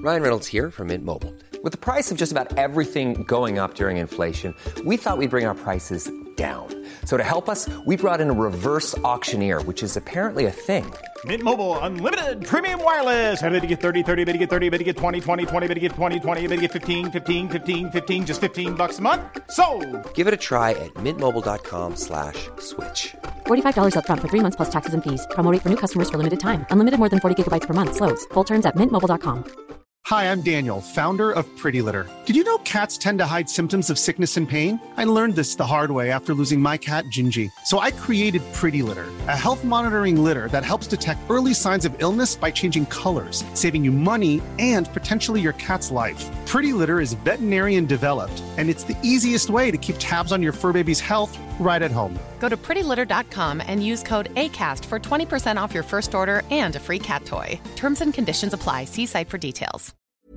Ryan Reynolds here from Mint Mobile. With the price of just about everything going up during inflation, we thought we'd bring our prices down. So to help us, we brought in a reverse auctioneer, which is apparently a thing. Mint Mobile Unlimited Premium Wireless. How to get 30, 30, bit to get 30, bit to get 20, 20, 20, bit to get 20, 20, bit to get 15, 15, 15, 15, just $15 a month? Sold! Give it a try at mintmobile.com/switch. $45 up front for 3 months plus taxes and fees. Promo rate for new customers for limited time. Unlimited more than 40 gigabytes per month. Slows full terms at mintmobile.com. Hi, I'm Daniel, founder of Pretty Litter. Did you know cats tend to hide symptoms of sickness and pain? I learned this the hard way after losing my cat, Gingy. So I created Pretty Litter, a health monitoring litter that helps detect early signs of illness by changing colors, saving you money and potentially your cat's life. Pretty Litter is veterinarian developed, and it's the easiest way to keep tabs on your fur baby's health right at home. Go to prettylitter.com and use code ACAST for 20% off your first order and a free cat toy. Terms and conditions apply. See site for details.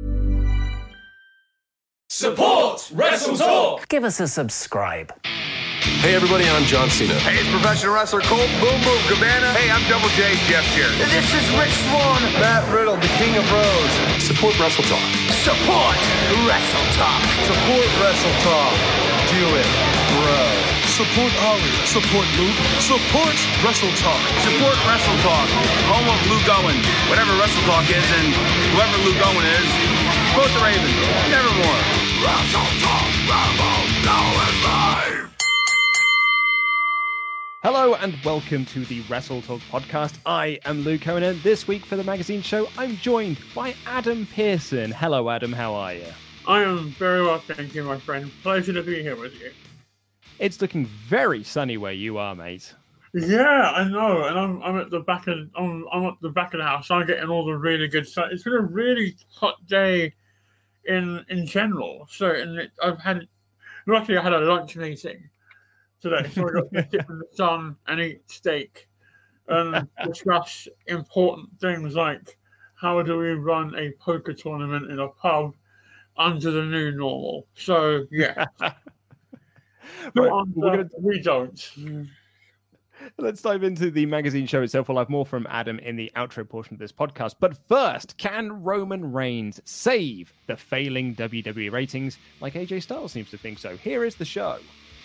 Support Wrestle Talk! Give us a subscribe. Hey everybody, I'm John Cena. Hey, it's professional wrestler Colt Boom Boom Cabana. Hey, I'm Double J, Jeff Jarrett. This is Rich Swann. Matt Riddle, the King of Bros. Support Wrestle Talk. Support Wrestle Talk. Support Wrestle Talk. Do it, bro. Support Ollie. Support Luke. Support Wrestle Talk. Support Wrestle Talk. Home of Luke Owen. Whatever Wrestle Talk is and whoever Luke Owen is, quote the Raven. Nevermore. Wrestle Talk. Rambo. Now is live. Hello and welcome to the Wrestle Talk podcast. I am Luke Owen, and this week for the magazine show, I'm joined by Adam Pearson. Hello, Adam. How are you? I am very well, thank you, my friend. Pleasure to be here with you. It's looking very sunny where you are, mate. Yeah, I know, and I'm at the back of I'm at the back of the house. I'm getting all the really good sun. It's been a really hot day in general. So, luckily I had a lunch meeting today, so I got to sit in the sun and eat steak and discuss important things like how do we run a poker tournament in a pub under the new normal. So yeah. Right, we don't. Let's dive into the magazine show itself. We'll have more from Adam in the outro portion of this podcast. But first, can Roman Reigns save the failing WWE ratings like AJ Styles seems to think so? Here is the show.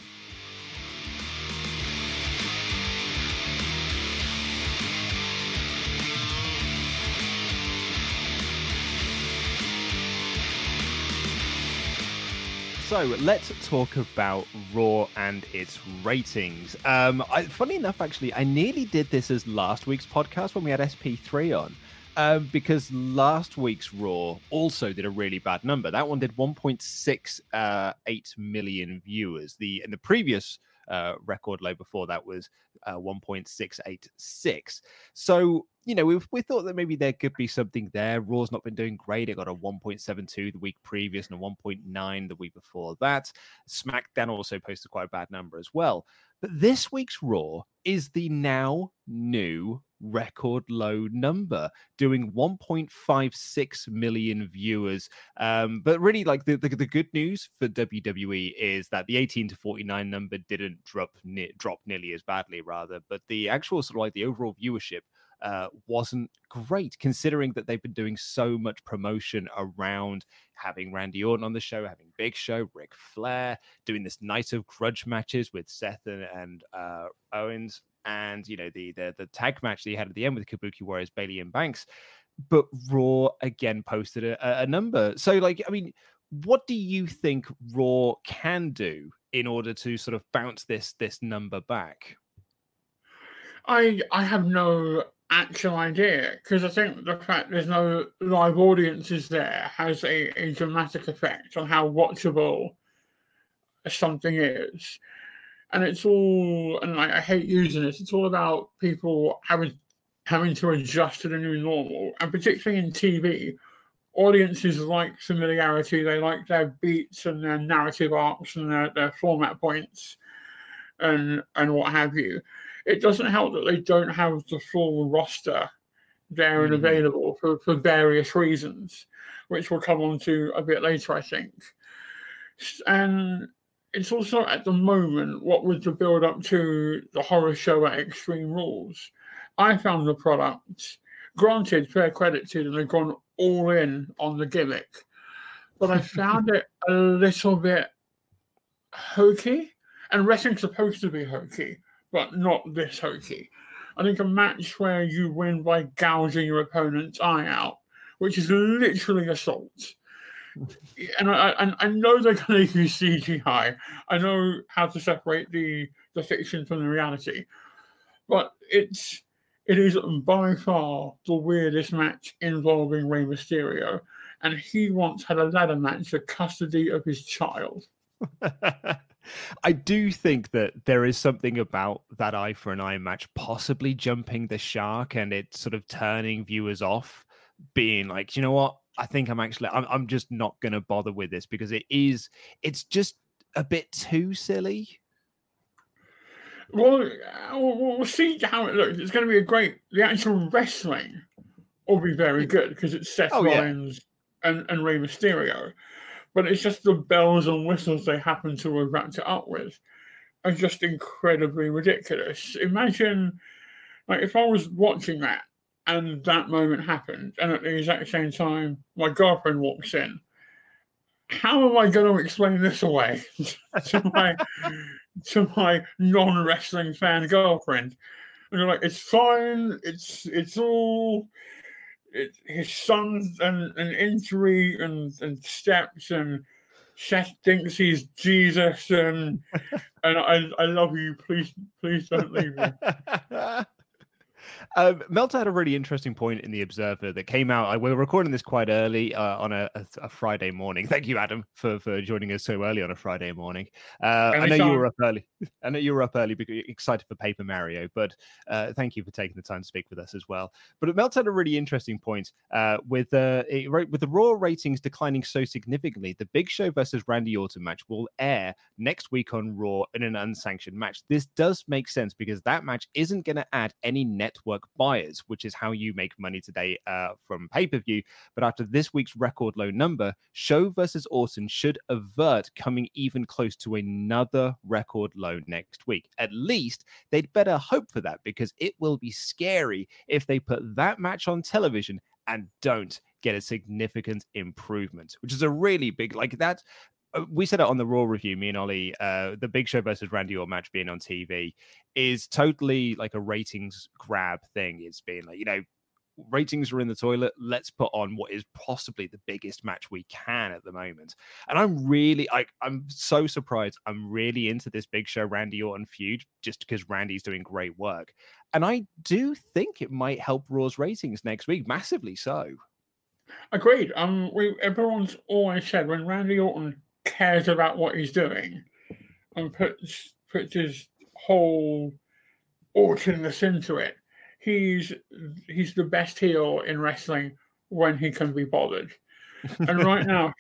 So let's talk about Raw and its ratings. Funny enough, actually, I nearly did this as last week's podcast when we had SP3 on, because last week's Raw also did a really bad number. That one did 1.68 million viewers. The previous record low before that was 1.686. So, you know, we thought that maybe there could be something there. Raw's not been doing great. It got a 1.72 the week previous and a 1.9 the week before that. SmackDown also posted quite a bad number as well. But this week's Raw is the now new record low number, doing 1.56 million viewers. But really, like the good news for WWE is that the 18 to 49 number didn't drop nearly as badly, rather. But the actual sort of like the overall viewership wasn't great, considering that they've been doing so much promotion around having Randy Orton on the show, having Big Show, Ric Flair, doing this night of grudge matches with Seth and Owens, and you know the tag match that he had at the end with Kabuki Warriors, Bayley and Banks. But Raw again posted a number. So, like, I mean, what do you think Raw can do in order to sort of bounce this number back? I have no actual idea, because I think the fact there's no live audiences there has a dramatic effect on how watchable something is. And it's all, and I hate using this, it's all about people having to adjust to the new normal. And particularly in TV, audiences like familiarity. They like their beats and their narrative arcs and their format points and what have you. It doesn't help that they don't have the full roster there and available for various reasons, which we'll come on to a bit later, I think. And it's also, at the moment, what was the build-up to the horror show at Extreme Rules. I found the product Granted, fair credit to them, they've gone all in on the gimmick. But I found it a little bit hokey. And wrestling's supposed to be hokey, but not this hokey. I think a match where you win by gouging your opponent's eye out, which is literally assault. And I know they're going to use CGI. I know how to separate the fiction from the reality. But it is by far the weirdest match involving Rey Mysterio. And he once had a ladder match for custody of his child. I do think that there is something about that eye for an eye match possibly jumping the shark and it sort of turning viewers off, being like, you know what? I think I'm just not going to bother with this because it's just a bit too silly. Well, we'll see how it looks. It's going to be the actual wrestling will be very good because it's Seth Rollins and Rey Mysterio. But it's just the bells and whistles they happen to have wrapped it up with are just incredibly ridiculous. Imagine, like, if I was watching that and that moment happened, and at the exact same time my girlfriend walks in, how am I going to explain this away to my non-wrestling fan girlfriend? And you're like, it's fine. It's all. His son's an injury and steps, and Seth thinks he's Jesus, and I love you. Please don't leave me. Meltzer had a really interesting point in the Observer that came out. We were recording this quite early on a Friday morning. Thank you, Adam, for joining us so early on a Friday morning. I know you were up early. I know you were up early because you're excited for Paper Mario, but thank you for taking the time to speak with us as well. But Meltzer had a really interesting point with the Raw ratings declining so significantly. The Big Show versus Randy Orton match will air next week on Raw in an unsanctioned match. This does make sense because that match isn't going to add any network buyers, which is how you make money today from pay-per-view. But after this week's record low number, Show versus Orton should avert coming even close to another record low next week. At least they'd better hope for that, because it will be scary if they put that match on television and don't get a significant improvement, which is a really big, like that. We said it on the Raw review, me and Ollie, the Big Show versus Randy Orton match being on TV is totally like a ratings grab thing. It's being like, ratings are in the toilet. Let's put on what is possibly the biggest match we can at the moment. And I'm so surprised. I'm really into this Big Show Randy Orton feud just because Randy's doing great work. And I do think it might help Raw's ratings next week, massively so. Agreed. Everyone's always said when Randy Orton cares about what he's doing and puts his whole Ortonness into it, he's the best heel in wrestling when he can be bothered. And right now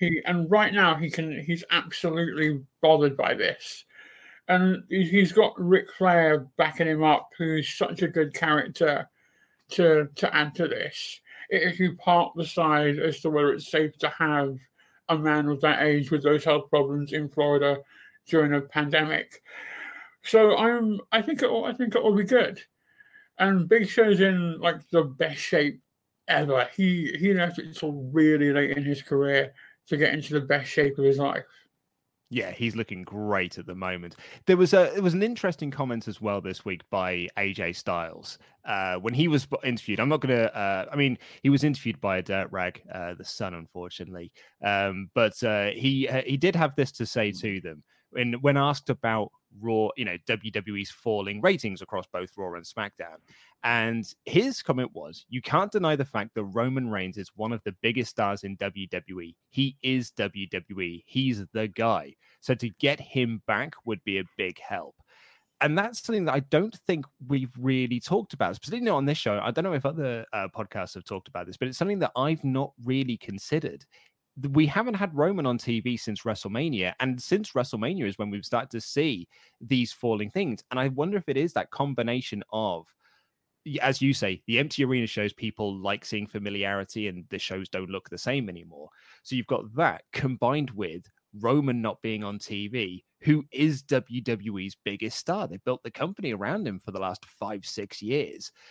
he's absolutely bothered by this. And he's got Ric Flair backing him up, who's such a good character to add to this. If you park the side as to whether it's safe to have a man of that age with those health problems in Florida during a pandemic. So I think it will be good. And Big Show's in like the best shape ever. He left it until really late in his career to get into the best shape of his life. Yeah, he's looking great at the moment. There was an interesting comment as well this week by AJ Styles when he was interviewed. I'm not going to. He was interviewed by a dirt rag, The Sun, unfortunately. But he did have this to say to them when asked about Raw, WWE's falling ratings across both Raw and SmackDown. And his comment was, you can't deny the fact that Roman Reigns is one of the biggest stars in WWE. He is WWE. He's the guy. So to get him back would be a big help. And that's something that I don't think we've really talked about, particularly on this show. I don't know if other podcasts have talked about this, but it's something that I've not really considered. We haven't had Roman on TV since WrestleMania, and since WrestleMania is when we've started to see these falling things. And I wonder if it is that combination of, as you say, the empty arena shows people like seeing familiarity and the shows don't look the same anymore. So you've got that combined with Roman not being on TV, who is WWE's biggest star. They built the company around him for the last 5-6 years.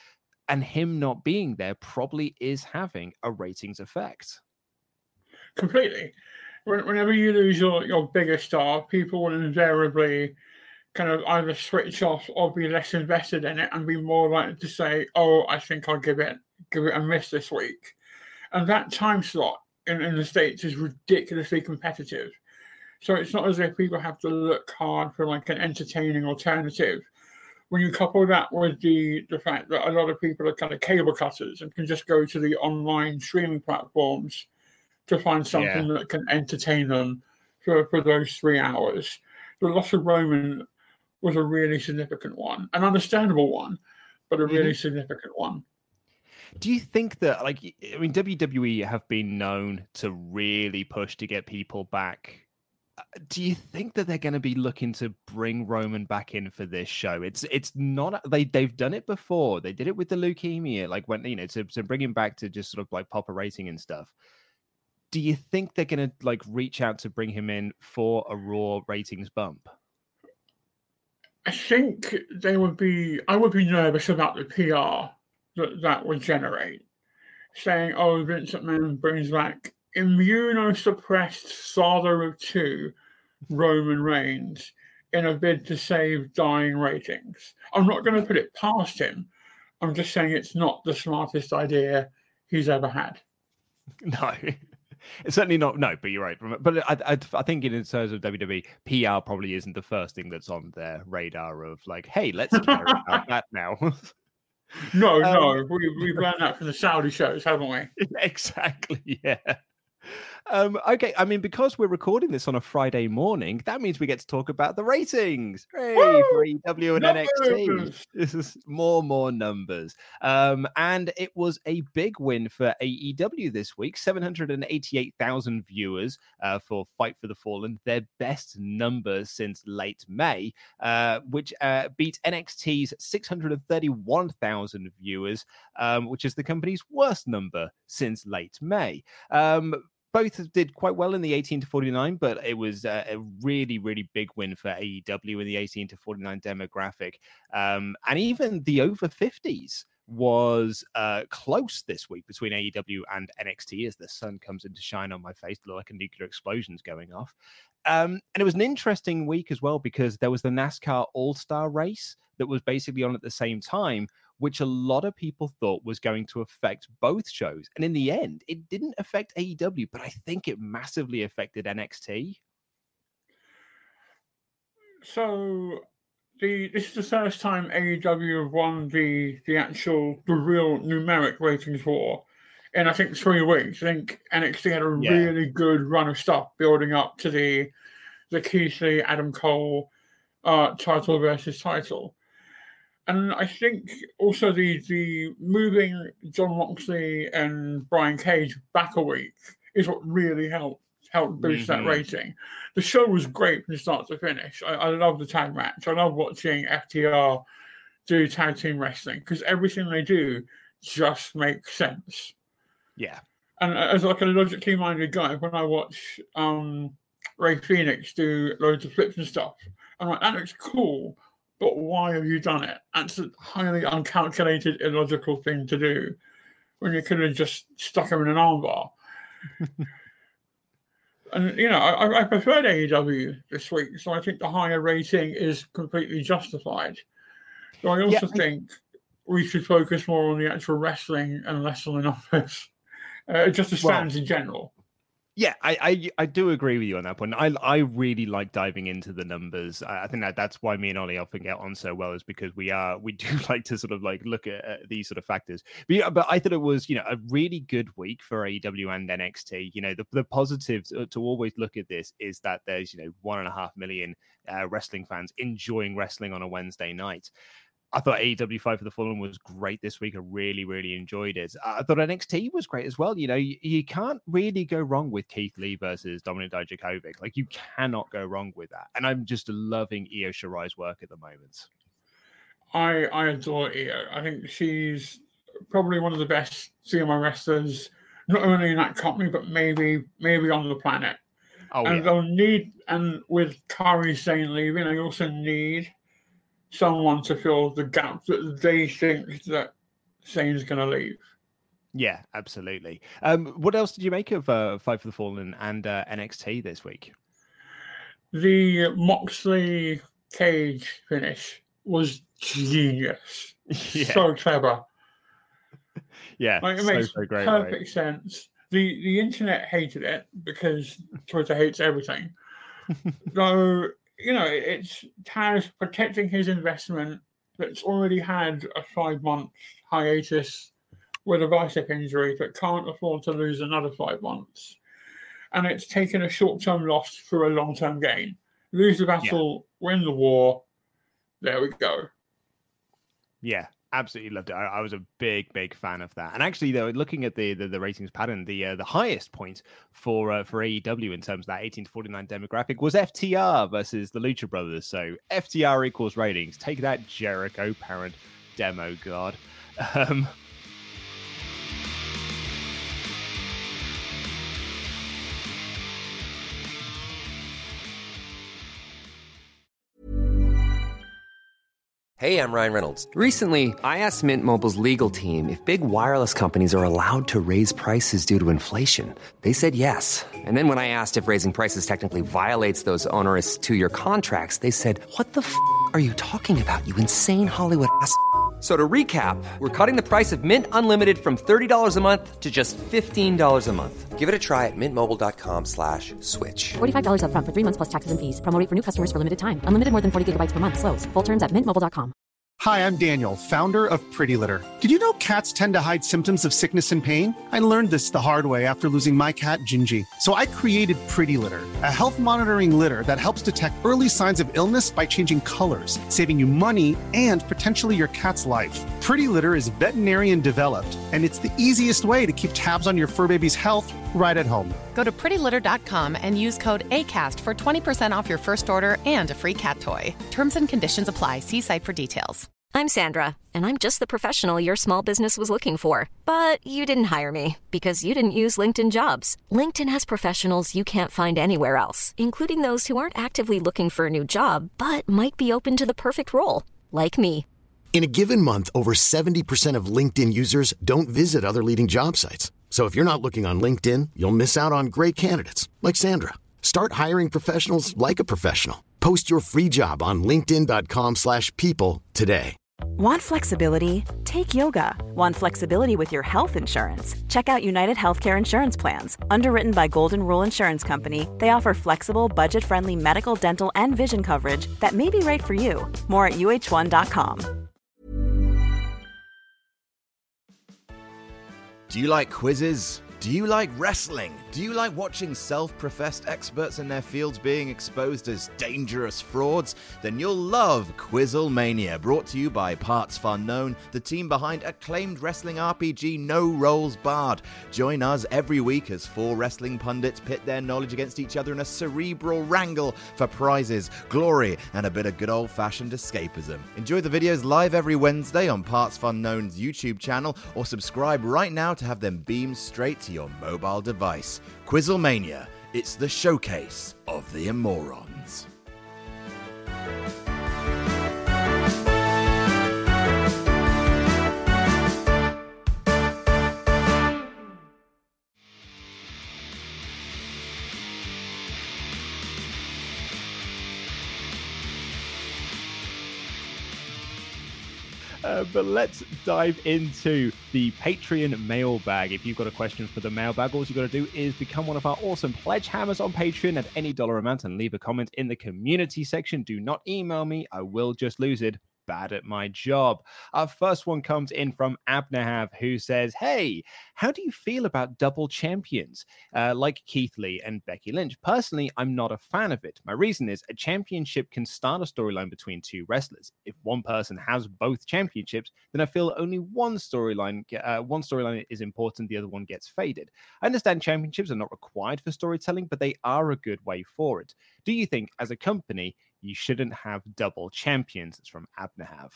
And him not being there probably is having a ratings effect. Completely. Whenever you lose your biggest star, people will invariably kind of either switch off or be less invested in it and be more likely to say, "Oh, I think I'll give it a miss this week." And that time slot in the States is ridiculously competitive. So it's not as if people have to look hard for like an entertaining alternative. When you couple that with the fact that a lot of people are kind of cable cutters and can just go to the online streaming platforms to find something that can entertain them for those 3 hours, the loss of Roman was a really significant one, an understandable one, but a really significant one. Do you think that, like, I mean, WWE have been known to really push to get people back. Do you think that they're going to be looking to bring Roman back in for this show? It's not, they've done it before. They did it with the leukemia, like when, you know, to bring him back to just sort of like pop a rating and stuff. Do you think they're going to like reach out to bring him in for a Raw ratings bump? I think I would be nervous about the PR that would generate. Saying, "Oh, Vince McMahon brings back immunosuppressed father of two, Roman Reigns, in a bid to save dying ratings." I'm not going to put it past him. I'm just saying it's not the smartest idea he's ever had. No, it's certainly not. No, but you're right. But I think in terms of WWE, PR probably isn't the first thing that's on their radar of like, hey, let's care about that now. No, we've learned that from the Saudi shows, haven't we? Exactly, yeah. Okay, I mean, because we're recording this on a Friday morning, that means we get to talk about the ratings. Hooray for AEW and NXT. This is more numbers. And it was a big win for AEW this week. 788,000 viewers for Fight for the Fallen, their best numbers since late May, which beat NXT's 631,000 viewers, which is the company's worst number since late May. Both did quite well in the 18 to 49, but it was a really, really big win for AEW in the 18 to 49 demographic. And even the over 50s was close this week between AEW and NXT as the sun comes in to shine on my face, like a nuclear explosion's going off. And it was an interesting week as well because there was the NASCAR All-Star race that was basically on at the same time, which a lot of people thought was going to affect both shows. And in the end, it didn't affect AEW, but I think it massively affected NXT. So this is the first time AEW have won the real numeric ratings war in, I think, 3 weeks. I think NXT had a really good run of stuff building up to the Keith Lee, Adam Cole title versus title. And I think also the moving Jon Moxley and Brian Cage back a week is what really helped boost that rating. The show was great from start to finish. I love the tag match. I love watching FTR do tag team wrestling because everything they do just makes sense. Yeah. And as like a logically minded guy, when I watch Ray Phoenix do loads of flips and stuff, I'm like, that looks cool. But why have you done it? That's a highly uncalculated, illogical thing to do when you could have just stuck him in an armbar. And, you know, I preferred AEW this week, so I think the higher rating is completely justified. So I also think we should focus more on the actual wrestling and less on the numbers, just the stands in general. Yeah, I do agree with you on that point. I really like diving into the numbers. I think that's why me and Ollie often get on so well, is because we do like to sort of like look at these sort of factors. But I thought it was, you know, a really good week for AEW and NXT. You know, the positives to always look at this is that there's, you know, 1.5 million wrestling fans enjoying wrestling on a Wednesday night. I thought AEW Fight for the Fallen was great this week. I really, really enjoyed it. I thought NXT was great as well. You know, you can't really go wrong with Keith Lee versus Dominik Dijakovic. Like, you cannot go wrong with that. And I'm just loving Io Shirai's work at the moment. I adore Io. I think she's probably one of the best CMI wrestlers, not only in that company, but maybe on the planet. They'll need, and with Kairi Sane leaving, they also need someone to fill the gap that they think that Zayn's going to leave. Yeah, absolutely. What else did you make of Fight for the Fallen and NXT this week? The Moxley Cage finish was genius. Yeah. So clever. Yeah, like, it makes perfect sense. The internet hated it because Twitter hates everything. So, it's Taz protecting his investment that's already had a 5-month hiatus with a bicep injury but can't afford to lose another 5 months. And it's taken a short-term loss for a long-term gain. Lose the battle, win the war. There we go. Yeah, absolutely loved it. I was a big fan of that. And actually, though, looking at the ratings pattern, the highest point for AEW in terms of that 18 to 49 demographic was FTR versus the Lucha Brothers. So FTR equals ratings. Take that, Jericho parent demo god. Hey, I'm Ryan Reynolds. Recently, I asked Mint Mobile's legal team if big wireless companies are allowed to raise prices due to inflation. They said yes. And then when I asked if raising prices technically violates those onerous 2-year contracts, they said, "What the f*** are you talking about, you insane Hollywood ass?" So to recap, we're cutting the price of Mint Unlimited from $30 a month to just $15 a month. Give it a try at mintmobile.com/switch. $45 up front for 3 months plus taxes and fees. Promo rate for new customers for limited time. Unlimited more than 40 gigabytes per month. Slows full terms at mintmobile.com. Hi, I'm Daniel, founder of Pretty Litter. Did you know cats tend to hide symptoms of sickness and pain? I learned this the hard way after losing my cat, Gingy. So I created Pretty Litter, a health monitoring litter that helps detect early signs of illness by changing colors, saving you money and potentially your cat's life. Pretty Litter is veterinarian developed, and it's the easiest way to keep tabs on your fur baby's health right at home. Go to prettylitter.com and use code ACAST for 20% off your first order and a free cat toy. Terms and conditions apply. See site for details. I'm Sandra, and I'm just the professional your small business was looking for. But you didn't hire me because you didn't use LinkedIn Jobs. LinkedIn has professionals you can't find anywhere else, including those who aren't actively looking for a new job, but might be open to the perfect role, like me. In a given month, over 70% of LinkedIn users don't visit other leading job sites. So if you're not looking on LinkedIn, you'll miss out on great candidates like Sandra. Start hiring professionals like a professional. Post your free job on linkedin.com/people today. Want flexibility? Take yoga. Want flexibility with your health insurance? Check out United Healthcare Insurance Plans. Underwritten by Golden Rule Insurance Company, they offer flexible, budget-friendly medical, dental, and vision coverage that may be right for you. More at uh1.com. Do you like quizzes? Do you like wrestling? Do you like watching self-professed experts in their fields being exposed as dangerous frauds? Then you'll love Quizzlemania, brought to you by Parts Fun Known, the team behind acclaimed wrestling RPG No Rolls Barred. Join us every week as 4 wrestling pundits pit their knowledge against each other in a cerebral wrangle for prizes, glory, and a bit of good old-fashioned escapism. Enjoy the videos live every Wednesday on Parts Fun Known's YouTube channel, or subscribe right now to have them beamed straight to your mobile device. Quizzlemania, it's the showcase of the immorons. But let's dive into the Patreon mailbag. If you've got a question for the mailbag, all you've got to do is become one of our awesome pledge hammers on Patreon at any dollar amount and leave a comment in the community section. Do not email me. I will just lose it. Bad at my job. Our first one comes in from Abnahav, who says, "Hey, how do you feel about double champions like Keith Lee and Becky Lynch? Personally, I'm not a fan of it. My reason is a championship can start a storyline between 2 wrestlers. If one person has both championships, then I feel only one storyline is important, the other one gets faded. I understand championships are not required for storytelling, but they are a good way for it. Do you think, as a company, you shouldn't have double champions?" It's from Abnahav.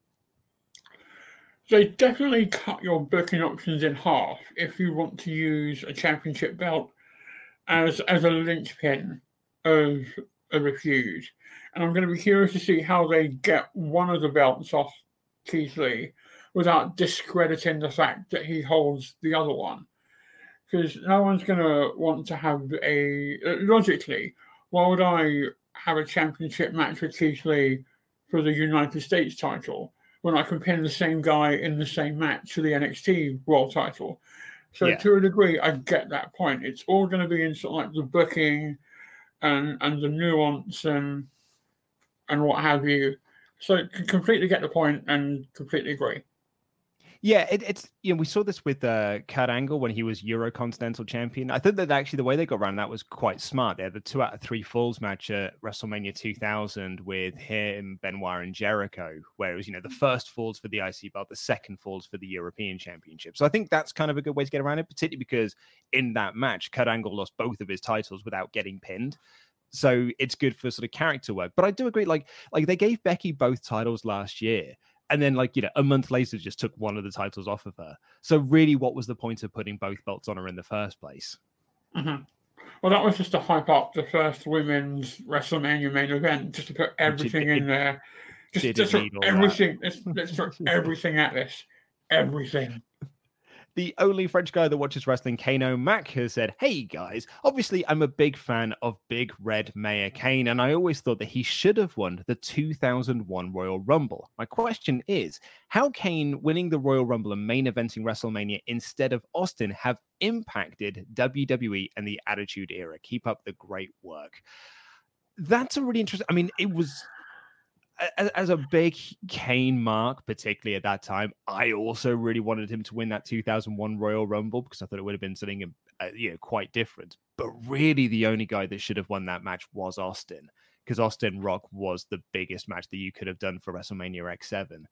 They definitely cut your booking options in half if you want to use a championship belt as a linchpin of a feud. And I'm going to be curious to see how they get one of the belts off Keith Lee. without discrediting the fact that he holds the other one. Because no one's going to want to have logically, why would I have a championship match with Keith Lee for the United States title when I can pin the same guy in the same match for the NXT World title? So to a degree, I get that point. It's all going to be in sort of like the booking and the nuance and what have you. So completely get the point and completely agree. Yeah, it's we saw this with Kurt Angle when he was Eurocontinental champion. I think that actually the way they got around that was quite smart. They had the 2 out of 3 falls match at WrestleMania 2000 with him, Benoit, and Jericho, where it was the first falls for the IC belt, the second falls for the European Championship. So I think that's kind of a good way to get around it, particularly because in that match, Kurt Angle lost both of his titles without getting pinned. So it's good for sort of character work. But I do agree, like they gave Becky both titles last year. And then, a month later, just took one of the titles off of her. So really, what was the point of putting both belts on her in the first place? Mm-hmm. Well, that was just to hype up the first women's WrestleMania main event, just to put everything in there. Just everything. Let's throw everything at this. Everything. The only French guy that watches wrestling, Kano Mack, has said, "Hey guys, obviously I'm a big fan of Big Red Mayor Kane, and I always thought that he should have won the 2001 Royal Rumble. My question is, how Kane winning the Royal Rumble and main eventing WrestleMania instead of Austin have impacted WWE and the Attitude Era? Keep up the great work." That's a really interesting. I mean, it was. As a big Kane mark, particularly at that time, I also really wanted him to win that 2001 Royal Rumble because I thought it would have been something quite different. But really, the only guy that should have won that match was Austin, because Austin Rock was the biggest match that you could have done for WrestleMania X7.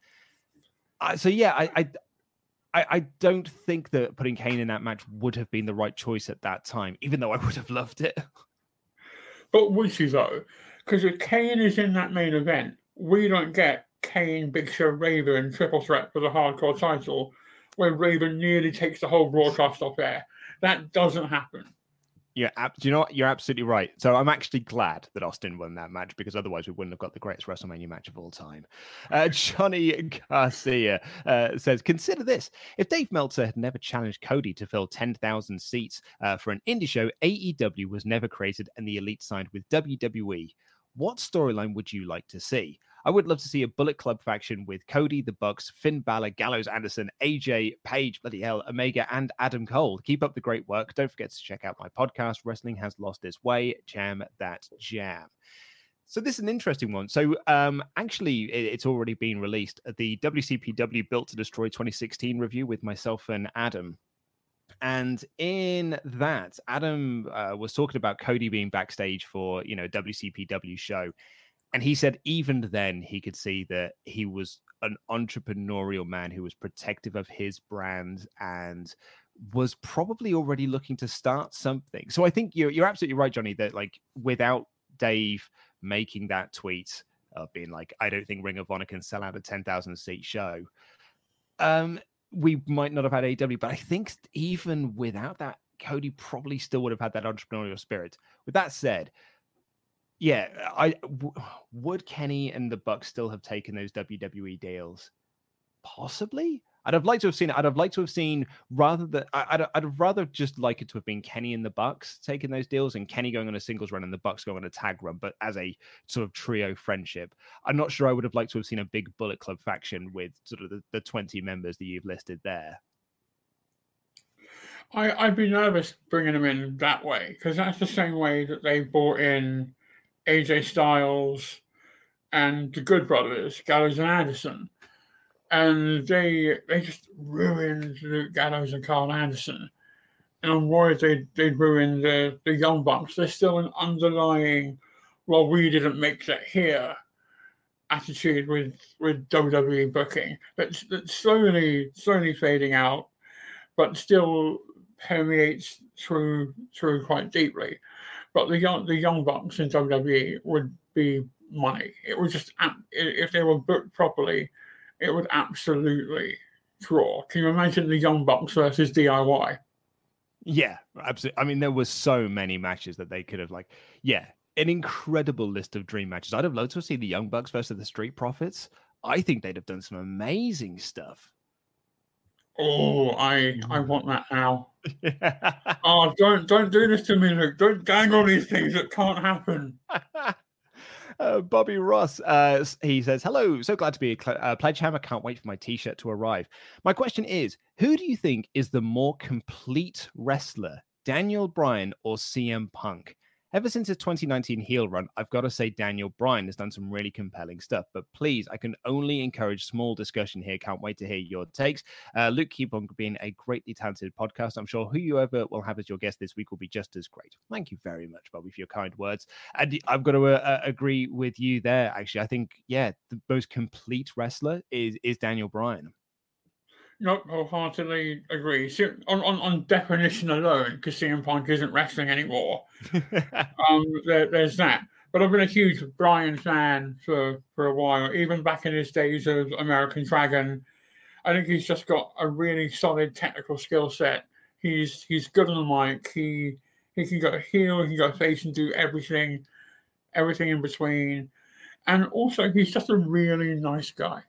I don't think that putting Kane in that match would have been the right choice at that time, even though I would have loved it. But would you though? Because if Kane is in that main event, we don't get Kane, Big Show, Raven triple threat for the hardcore title, where Raven nearly takes the whole broadcast off air. That doesn't happen. Yeah, do you know what? You're absolutely right. So I'm actually glad that Austin won that match, because otherwise we wouldn't have got the greatest WrestleMania match of all time. Johnny Garcia says, consider this. If Dave Meltzer had never challenged Cody to fill 10,000 seats for an indie show, AEW was never created and the Elite signed with WWE. What storyline would you like to see? I would love to see a Bullet Club faction with Cody, the Bucks, Finn Balor, Gallows Anderson, AJ, Page, bloody hell, Omega, and Adam Cole. Keep up the great work. Don't forget to check out my podcast, Wrestling Has Lost Its Way. Jam that jam. So this is an interesting one. So actually, it's already been released. The WCPW Built to Destroy 2016 review with myself and Adam. And in that, Adam was talking about Cody being backstage for, WCPW show. And he said even then he could see that he was an entrepreneurial man who was protective of his brand and was probably already looking to start something. So I think you're absolutely right, Johnny, that without Dave making that tweet of being like, I don't think Ring of Honor can sell out a 10,000 seat show, we might not have had AEW, but I think even without that, Cody probably still would have had that entrepreneurial spirit. With that said, would Kenny and the Bucks still have taken those WWE deals? Possibly. I'd have liked to have seen it. I'd have liked to have seen I'd have rather just like it to have been Kenny and the Bucks taking those deals and Kenny going on a singles run and the Bucks going on a tag run, but as a sort of trio friendship. I'm not sure I would have liked to have seen a big Bullet Club faction with sort of the 20 members that you've listed there. I'd be nervous bringing them in that way, because that's the same way that they brought in AJ Styles and the Good Brothers, Gallows and Anderson. And they just ruined Luke Gallows and Carl Anderson. And on Roy, they ruined the Young Bucks. There's still an underlying, well, we didn't make that here attitude with WWE booking that's slowly fading out, but still permeates through quite deeply. But the Young Bucks in WWE would be money. It would just, if they were booked properly, it would absolutely draw. Can you imagine the Young Bucks versus DIY? Yeah, absolutely. I mean, there was so many matches that they could have an incredible list of dream matches. I'd have loved to see the Young Bucks versus the Street Profits. I think they'd have done some amazing stuff. Oh, I want that now. Oh, don't do this to me, Luke. Don't dangle these things that can't happen. Bobby Ross, he says, hello, so glad to be a Pledge Hammer. Can't wait for my t-shirt to arrive. My question is, who do you think is the more complete wrestler, Daniel Bryan or CM Punk? Ever since his 2019 heel run, I've got to say Daniel Bryan has done some really compelling stuff. But please, I can only encourage small discussion here. Can't wait to hear your takes. Luke, keep on being a greatly talented podcast. I'm sure whoever will have as your guest this week will be just as great. Thank you very much, Bobby, for your kind words. And I've got to agree with you there, actually. I think, the most complete wrestler is Daniel Bryan. No, wholeheartedly agree. See, on definition alone, because CM Punk isn't wrestling anymore, there's that. But I've been a huge Bryan fan for a while, even back in his days of American Dragon. I think he's just got a really solid technical skill set. He's good on the mic. He can go heel, he can go face, and do everything in between. And also, he's just a really nice guy.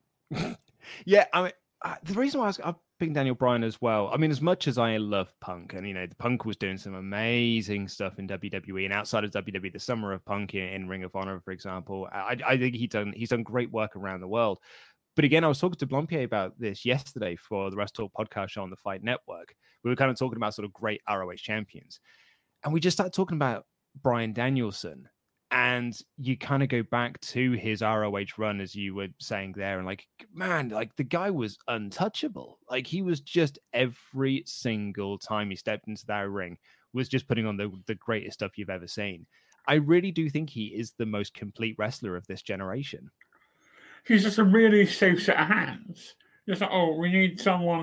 Yeah, I mean, the reason why I've picked Daniel Bryan as well, I mean, as much as I love Punk, and, the Punk was doing some amazing stuff in WWE and outside of WWE, the Summer of Punk in Ring of Honor, for example, I think he's done great work around the world. But again, I was talking to Blompier about this yesterday for the Wrestle Talk podcast show on the Fight Network. We were kind of talking about sort of great ROH champions. And we just started talking about Bryan Danielson. And you kind of go back to his ROH run, as you were saying there, and the guy was untouchable. Like, he was just, every single time he stepped into that ring, was just putting on the greatest stuff you've ever seen. I really do think he is the most complete wrestler of this generation. He's just a really safe set of hands. Just like, we need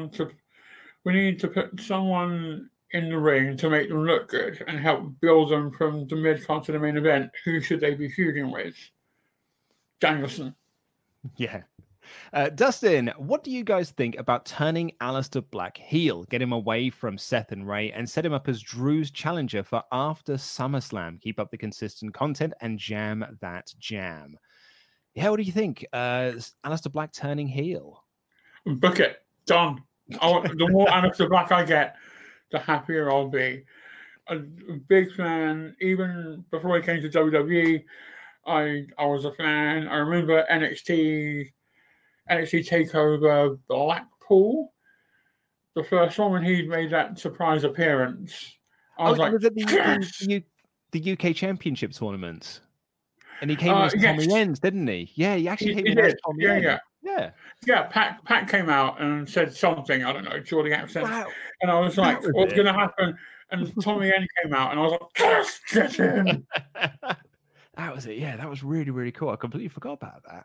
to put someone in the ring to make them look good and help build them from the mid-card to the main event. Who should they be feuding with? Danielson. Yeah. Dustin, what do you guys think about turning Aleister Black heel, get him away from Seth and Ray, and set him up as Drew's challenger for after SummerSlam? Keep up the consistent content and jam that jam. Yeah, what do you think? Aleister Black turning heel? Book it. Done. The more Aleister Black I get, the happier I'll be. A big fan. Even before I came to WWE, I was a fan. I remember NXT TakeOver Blackpool, the first one when he made that surprise appearance. I was like, was it the UK Championship tournament? And he came as Tommy End, didn't he? Yeah, he actually came in as Tommy End. Yeah, Pat came out and said something, I don't know, Geordie accent. Wow. And I was like, what's going to happen? And Tommy End came out and I was like, yes, get him. That was it. Yeah, that was really, really cool. I completely forgot about that.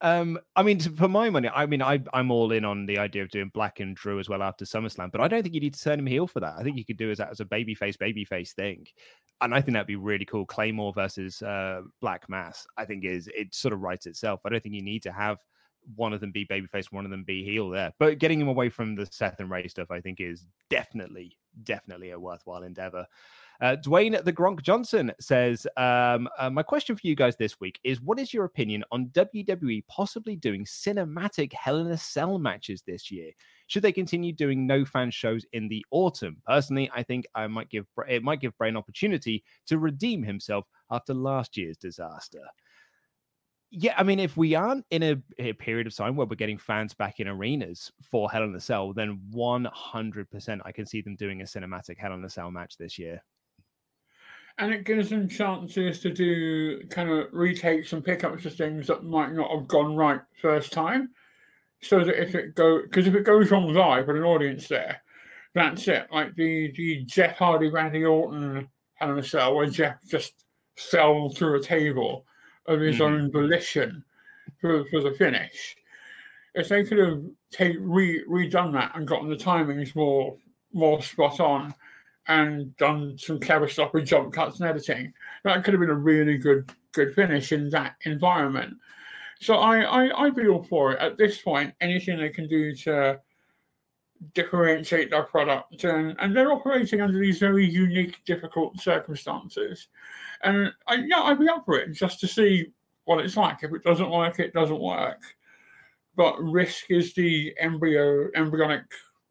I mean, for my money, I'm all in on the idea of doing Black and Drew as well after SummerSlam, but I don't think you need to turn him heel for that. I think you could do that as a babyface thing. And I think that'd be really cool. Claymore versus Black Mass, I think it sort of writes itself. I don't think you need to have one of them be babyface, one of them be heel there. But getting him away from the Seth and Ray stuff, I think, is definitely a worthwhile endeavor. Dwayne the Gronk Johnson says, my question for you guys this week is, what is your opinion on WWE possibly doing cinematic Hell in a Cell matches this year? Should they continue doing no fan shows in the autumn? Personally, I think it might give Bray an opportunity to redeem himself after last year's disaster. Yeah, I mean, if we aren't in a period of time where we're getting fans back in arenas for Hell in a Cell, then 100% I can see them doing a cinematic Hell in a Cell match this year. And it gives them chances to do kind of retakes and pickups of things that might not have gone right first time. So that if it goes wrong live with an audience there, that's it. Like the Jeff Hardy, Randy Orton Hell in a Cell, where Jeff just fell through a table of his own volition for the finish. If they could have redone that and gotten the timings more spot on and done some clever stuff with jump cuts and editing, that could have been a really good finish in that environment. So I'd be all for it. At this point, anything they can do to differentiate their product, and they're operating under these very unique, difficult circumstances. And I'd be up for it just to see what it's like. If it doesn't work, it doesn't work. But risk is the embryonic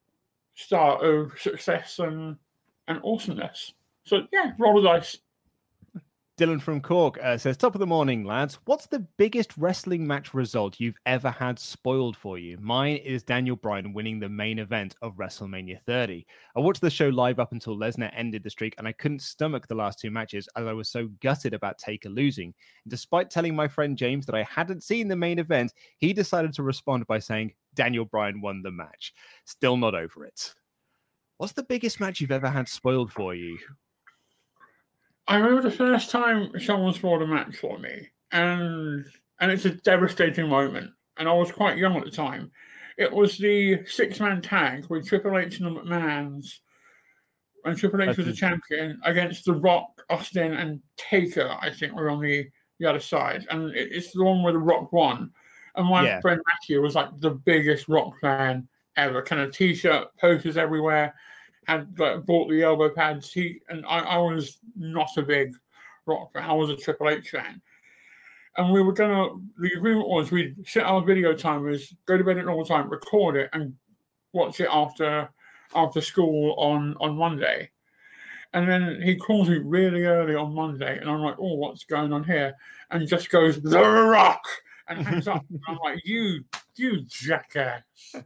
start of success and awesomeness. So yeah, roll the dice. Dylan from Cork says, top of the morning, lads. What's the biggest wrestling match result you've ever had spoiled for you? Mine is Daniel Bryan winning the main event of WrestleMania 30. I watched the show live up until Lesnar ended the streak, and I couldn't stomach the last two matches as I was so gutted about Taker losing. And despite telling my friend James that I hadn't seen the main event, he decided to respond by saying Daniel Bryan won the match. Still not over it. What's the biggest match you've ever had spoiled for you? I remember the first time someone spoiled a match for me, and it's a devastating moment. And I was quite young at the time. It was the 6-man tag with Triple H and the McMahons, and Triple H was the champion against The Rock, Austin, and Taker. I think were on the other side, and it's the one where The Rock won. And my friend Matthew was like the biggest Rock fan ever. Kind of T-shirt, posters everywhere. Had bought the elbow pads. I was not a big Rock fan. I was a Triple H fan. And the agreement was we'd set our video timers, go to bed at normal time, record it, and watch it after school on Monday. And then he calls me really early on Monday, and I'm like, oh, what's going on here? And just goes, The Rock! And hangs up. And I'm like, you jackass.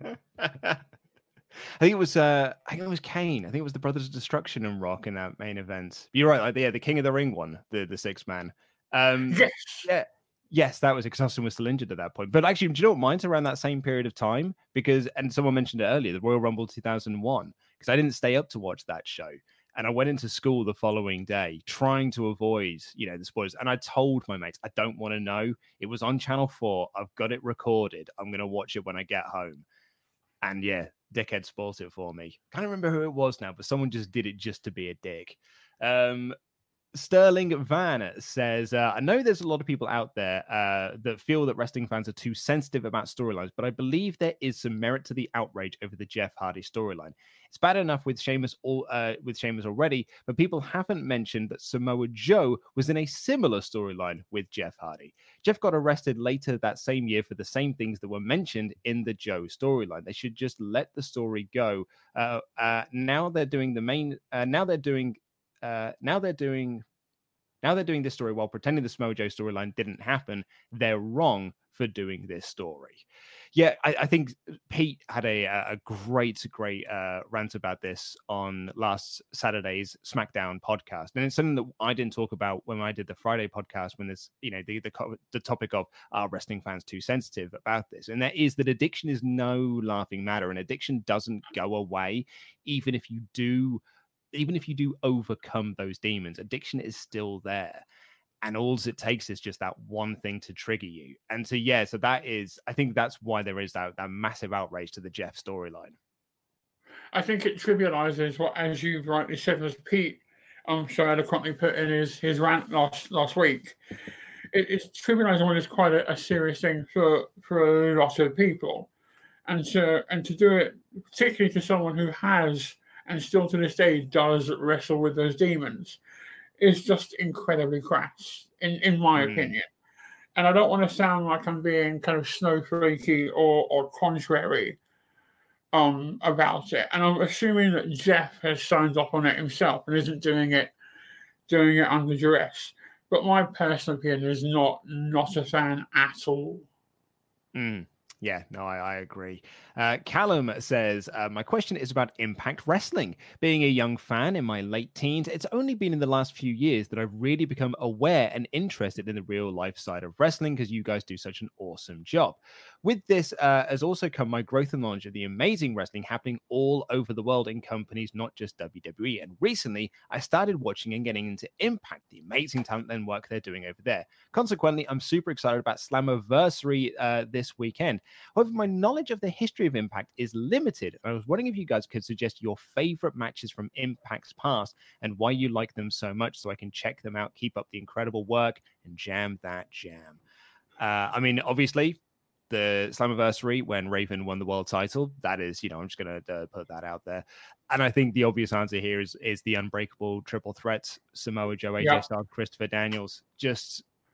I think it was Kane. I think it was the Brothers of Destruction and Rock in that main event. You're right, the King of the Ring one, the 6-man. Yes. Yes, that was it, because Austin was still injured at that point. But actually, do you know what? Mine's around that same period of time and someone mentioned it earlier, the Royal Rumble 2001, because I didn't stay up to watch that show. And I went into school the following day trying to avoid, the spoilers. And I told my mates, I don't want to know. It was on Channel 4. I've got it recorded. I'm going to watch it when I get home. And yeah, dickhead spoiled it for me. Can't remember who it was now, but someone just did it just to be a dick. Sterling Van says, I know there's a lot of people out there that feel that wrestling fans are too sensitive about storylines, but I believe there is some merit to the outrage over the Jeff Hardy storyline. It's bad enough with Sheamus already, but people haven't mentioned that Samoa Joe was in a similar storyline with Jeff Hardy. Jeff got arrested later that same year for the same things that were mentioned in the Joe storyline. They should just let the story go. Now they're doing this story while pretending the Samoa Joe storyline didn't happen. They're wrong for doing this story. Yeah, I think Pete had a great rant about this on last Saturday's SmackDown podcast, and it's something that I didn't talk about when I did the Friday podcast. When there's the topic of are wrestling fans too sensitive about this, and that is that addiction is no laughing matter, and addiction doesn't go away even if you do overcome those demons. Addiction is still there. And all it takes is just that one thing to trigger you. And so I think that's why there is that massive outrage to the Jeff storyline. I think it trivializes what, as you rightly said, as Pete so eloquently put in his rant last week. It's trivializing when it's quite a serious thing for a lot of people. And to do it, particularly to someone who has and still to this day does wrestle with those demons, is just incredibly crass, in my opinion. And I don't want to sound like I'm being kind of snowflakey or contrary about it. And I'm assuming that Jeff has signed off on it himself and isn't doing it under duress. But my personal opinion is not a fan at all. Yeah, no, I agree. Callum says, my question is about Impact Wrestling. Being a young fan in my late teens, it's only been in the last few years that I've really become aware and interested in the real life side of wrestling because you guys do such an awesome job. With this has also come my growth and knowledge of the amazing wrestling happening all over the world in companies, not just WWE. And recently, I started watching and getting into Impact, the amazing talent and work they're doing over there. Consequently, I'm super excited about Slammiversary this weekend. However, my knowledge of the history of Impact is limited. I was wondering if you guys could suggest your favorite matches from Impact's past and why you like them so much so I can check them out, keep up the incredible work, and jam that jam. I mean, obviously, the Slammiversary when Raven won the world title, that is, I'm just going to put that out there. And I think the obvious answer here is the unbreakable triple threat, Samoa Joe, AJ Styles, Christopher Daniels. Just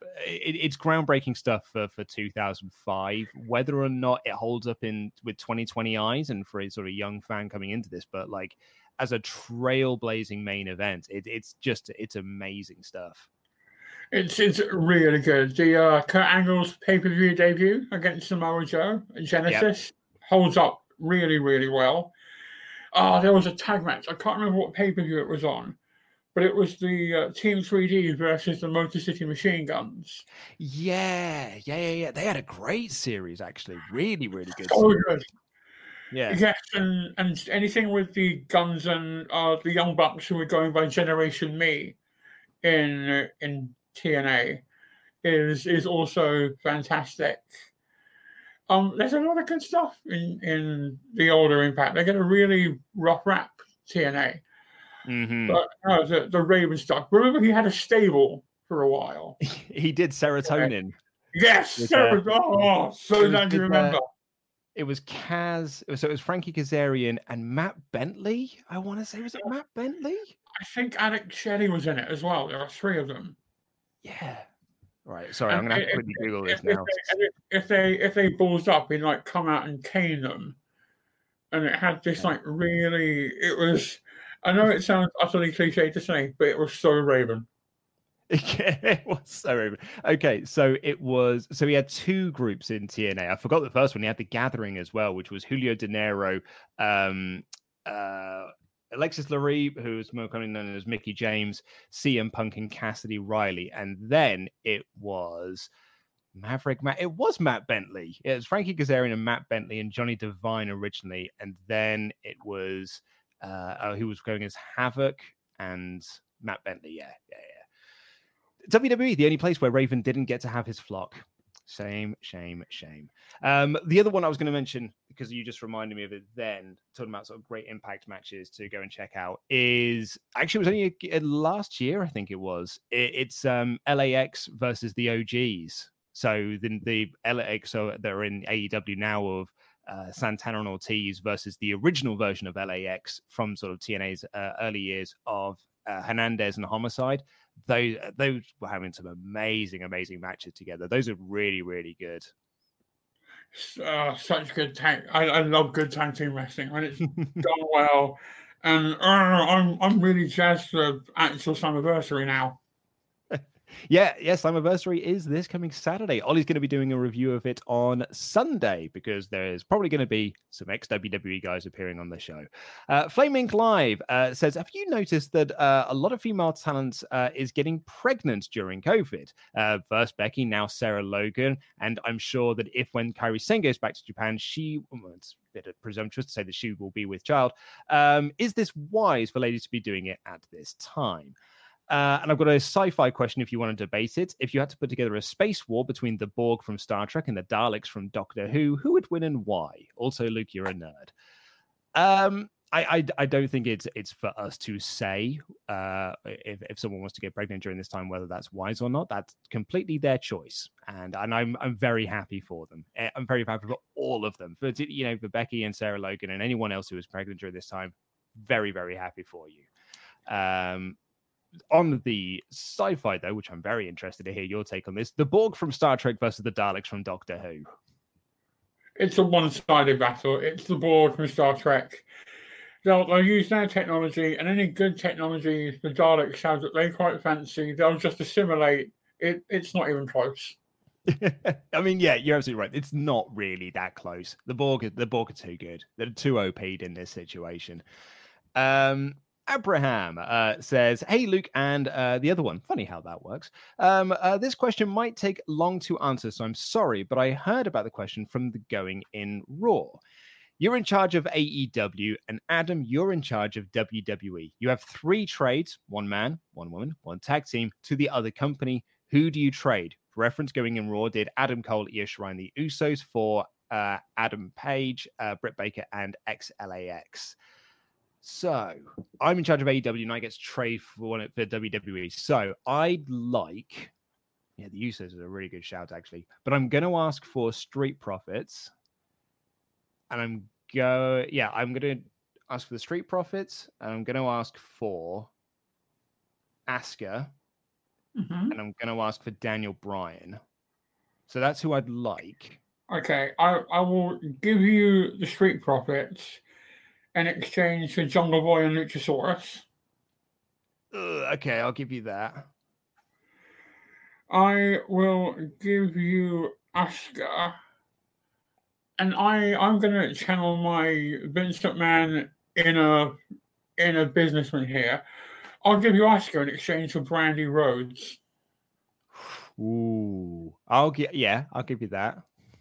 it's groundbreaking stuff for 2005. Whether or not it holds up with 2020 eyes, and for a sort of young fan coming into this, but like as a trailblazing main event, it's amazing stuff. It's really good. The Kurt Angle's pay-per-view debut against Samoa Joe at Genesis holds up really, really well. There was a tag match. I can't remember what pay-per-view it was on, but it was the Team 3D versus the Motor City Machine Guns. Yeah. They had a great series, actually. Really, really good. So good. Yeah. Yes, and anything with the Guns and the Young Bucks who were going by Generation Me in TNA is also fantastic. There's a lot of good stuff in the older Impact. They get a really rough rap, TNA. Mm-hmm. But the Raven stuff. Remember, he had a stable for a while. He did Serotonin. Yes, Serotonin. So glad you remember. It was Kaz. So it was Frankie Kazarian and Matt Bentley. I want to say, was it Matt Bentley? I think Alex Shelley was in it as well. There are three of them. Yeah. Right. Sorry, I'm gonna have to quickly Google this now. If they balls up, he'd like come out and cane them, and it had this like really. It was. I know it sounds utterly cliche to say, but it was so Raven. It was so Raven. Okay, so he had two groups in TNA. I forgot the first one. He had the Gathering as well, which was Julio De Niro, Alexis Lurie, who's more commonly known as Mickey James, CM Punk, and Cassidy Riley. And then it was it was Matt Bentley. It was Frankie Kazarian and Matt Bentley and Johnny Devine originally. And then it was who was going as Havoc and Matt Bentley. Yeah. WWE, the only place where Raven didn't get to have his flock. Shame. The other one I was going to mention, because you just reminded me of it then, talking about sort of great Impact matches to go and check out, is actually, it was only last year, I think it was. It's LAX versus the OGs. So the LAX, so they're in AEW now, of Santana and Ortiz versus the original version of LAX from sort of TNA's early years of Hernandez and Homicide. Those were having some amazing matches together. Those are really, really good. Such good tag. I love good tag team wrestling when it's done well. And I'm really jazzed for actual Slammiversary now. Yeah, Slammiversary is this coming Saturday. Ollie's going to be doing a review of it on Sunday because there's probably going to be some ex-WWE guys appearing on the show. Flame Inc. Live says, have you noticed that a lot of female talent is getting pregnant during COVID? First Becky, now Sarah Logan. And I'm sure that when Kairi Sane goes back to Japan, it's a bit presumptuous to say that she will be with child. Is this wise for ladies to be doing it at this time? And I've got a sci-fi question if you want to debate it. If you had to put together a space war between the Borg from Star Trek and the Daleks from Doctor Who would win and why? Also, Luke, you're a nerd. I don't think it's for us to say if someone wants to get pregnant during this time, whether that's wise or not. That's completely their choice, and I'm very happy for them. I'm very happy for all of them. For Becky and Sarah Logan and anyone else who is pregnant during this time, very, very happy for you. On the sci-fi, though, which I'm very interested to hear your take on this, the Borg from Star Trek versus the Daleks from Doctor Who. It's a one-sided battle. It's the Borg from Star Trek. They'll use their technology, and any good technology the Daleks have that they quite fancy, they'll just assimilate. It's not even close. I mean, yeah, you're absolutely right. It's not really that close. The Borg are too good. They're too OP'd in this situation. Abraham says, hey, Luke, and the other one. Funny how that works. This question might take long to answer, so I'm sorry, but I heard about the question from the Going In Raw. You're in charge of AEW, and Adam, you're in charge of WWE. You have 3 trades, 1 man, 1 woman, 1 tag team, to the other company. Who do you trade? For reference, Going In Raw did Adam Cole, Io Shirai, and the Usos for Adam Page, Britt Baker, and XLAX. So I'm in charge of AEW and I get to trade for WWE. So I'd like, the Usos is a really good shout actually, but I'm going to ask for Street Profits, and I'm going to ask for the Street Profits, and I'm going to ask for Asuka, and I'm going to ask for Daniel Bryan. So that's who I'd like. Okay, I will give you the Street Profits in exchange for Jungle Boy and Luchasaurus. Okay, I'll give you that. I will give you Asuka. And I'm going to channel my Vince McMahon inner businessman here. I'll give you Asuka in exchange for Brandy Rhodes. Ooh, I'll give you that.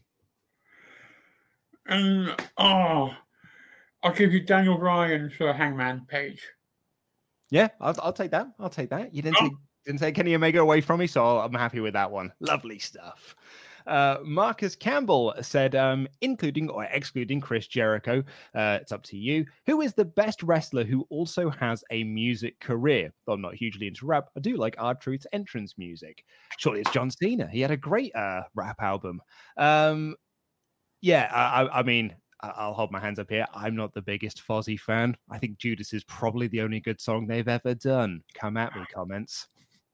And I'll give you Daniel Bryan for Hangman Page. Yeah, I'll take that. I'll take that. You didn't take Kenny Omega away from me, so I'm happy with that one. Lovely stuff. Marcus Campbell said, including or excluding Chris Jericho, it's up to you. Who is the best wrestler who also has a music career? Though I'm not hugely into rap, I do like R-Truth's entrance music. Surely it's John Cena. He had a great rap album. I mean, I'll hold my hands up here. I'm not the biggest Fozzy fan. I think Judas is probably the only good song they've ever done. Come at me, comments.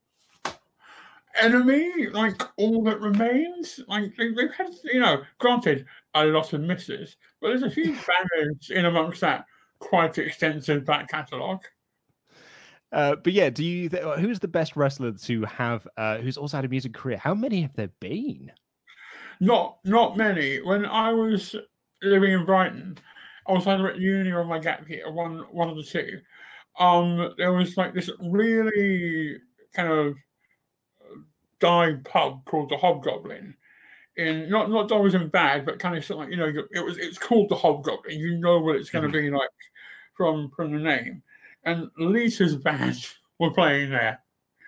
Enemy, like All That Remains, like they've had, granted a lot of misses, but there's a few bangers in amongst that quite extensive back catalogue. But yeah, who's the best wrestler to have who's also had a music career? How many have there been? Not many. When I was living in Brighton, I was either at uni or my gap year, one of the two. There was like this really kind of dive pub called the Hobgoblin. In not always in bad, but kind of something like, it's called the Hobgoblin. You know what it's going to be like from the name. And Lisa's band were playing there.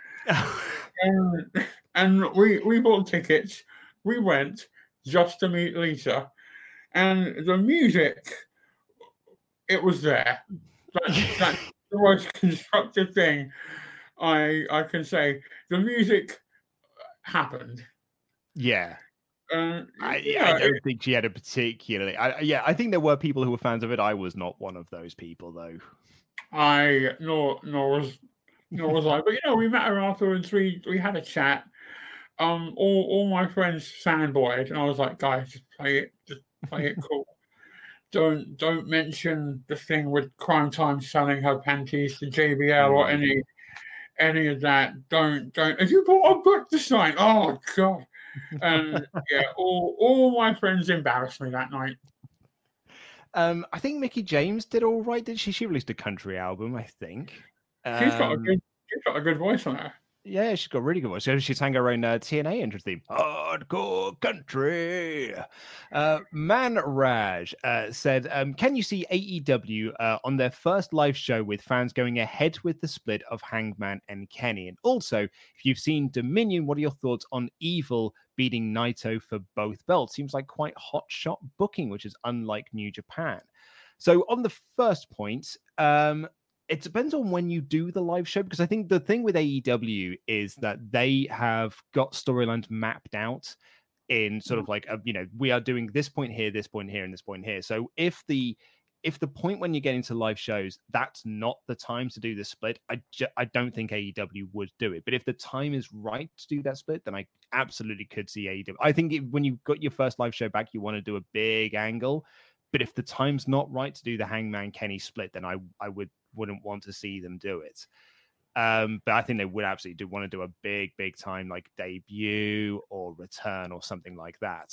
and we bought tickets. We went just to meet Lisa. And the music, it was there. That's the most constructive thing I can say. The music happened. Yeah. I don't think she had a particularly. I think there were people who were fans of it. I was not one of those people, though. Nor was I. But we met her afterwards. We had a chat. All my friends fanboyed, and I was like, guys, just play it cool. Don't mention the thing with Crime Time selling her panties to JBL or any of that. Don't. Have you bought a book to sign? Oh God. And all my friends embarrassed me that night. I think Mickie James did all right. Did she? She released a country album, I think. She's got a good voice on her. Yeah, she's got a really good voice. She sang her own TNA entrance theme. Hardcore country. Man Raj said, can you see AEW on their first live show with fans going ahead with the split of Hangman and Kenny? And also, if you've seen Dominion, what are your thoughts on Evil beating Naito for both belts? Seems like quite hot shot booking, which is unlike New Japan. So on the first point, it depends on when you do the live show, because I think the thing with AEW is that they have got storylines mapped out in sort of like, we are doing this point here, and this point here. So if the point when you get into live shows, that's not the time to do the split, I don't think AEW would do it. But if the time is right to do that split, then I absolutely could see AEW. I think when you've got your first live show back, you want to do a big angle. But if the time's not right to do the Hangman Kenny split, then I wouldn't want to see them do it. But I think they would absolutely do want to do a big time like debut or return or something like that.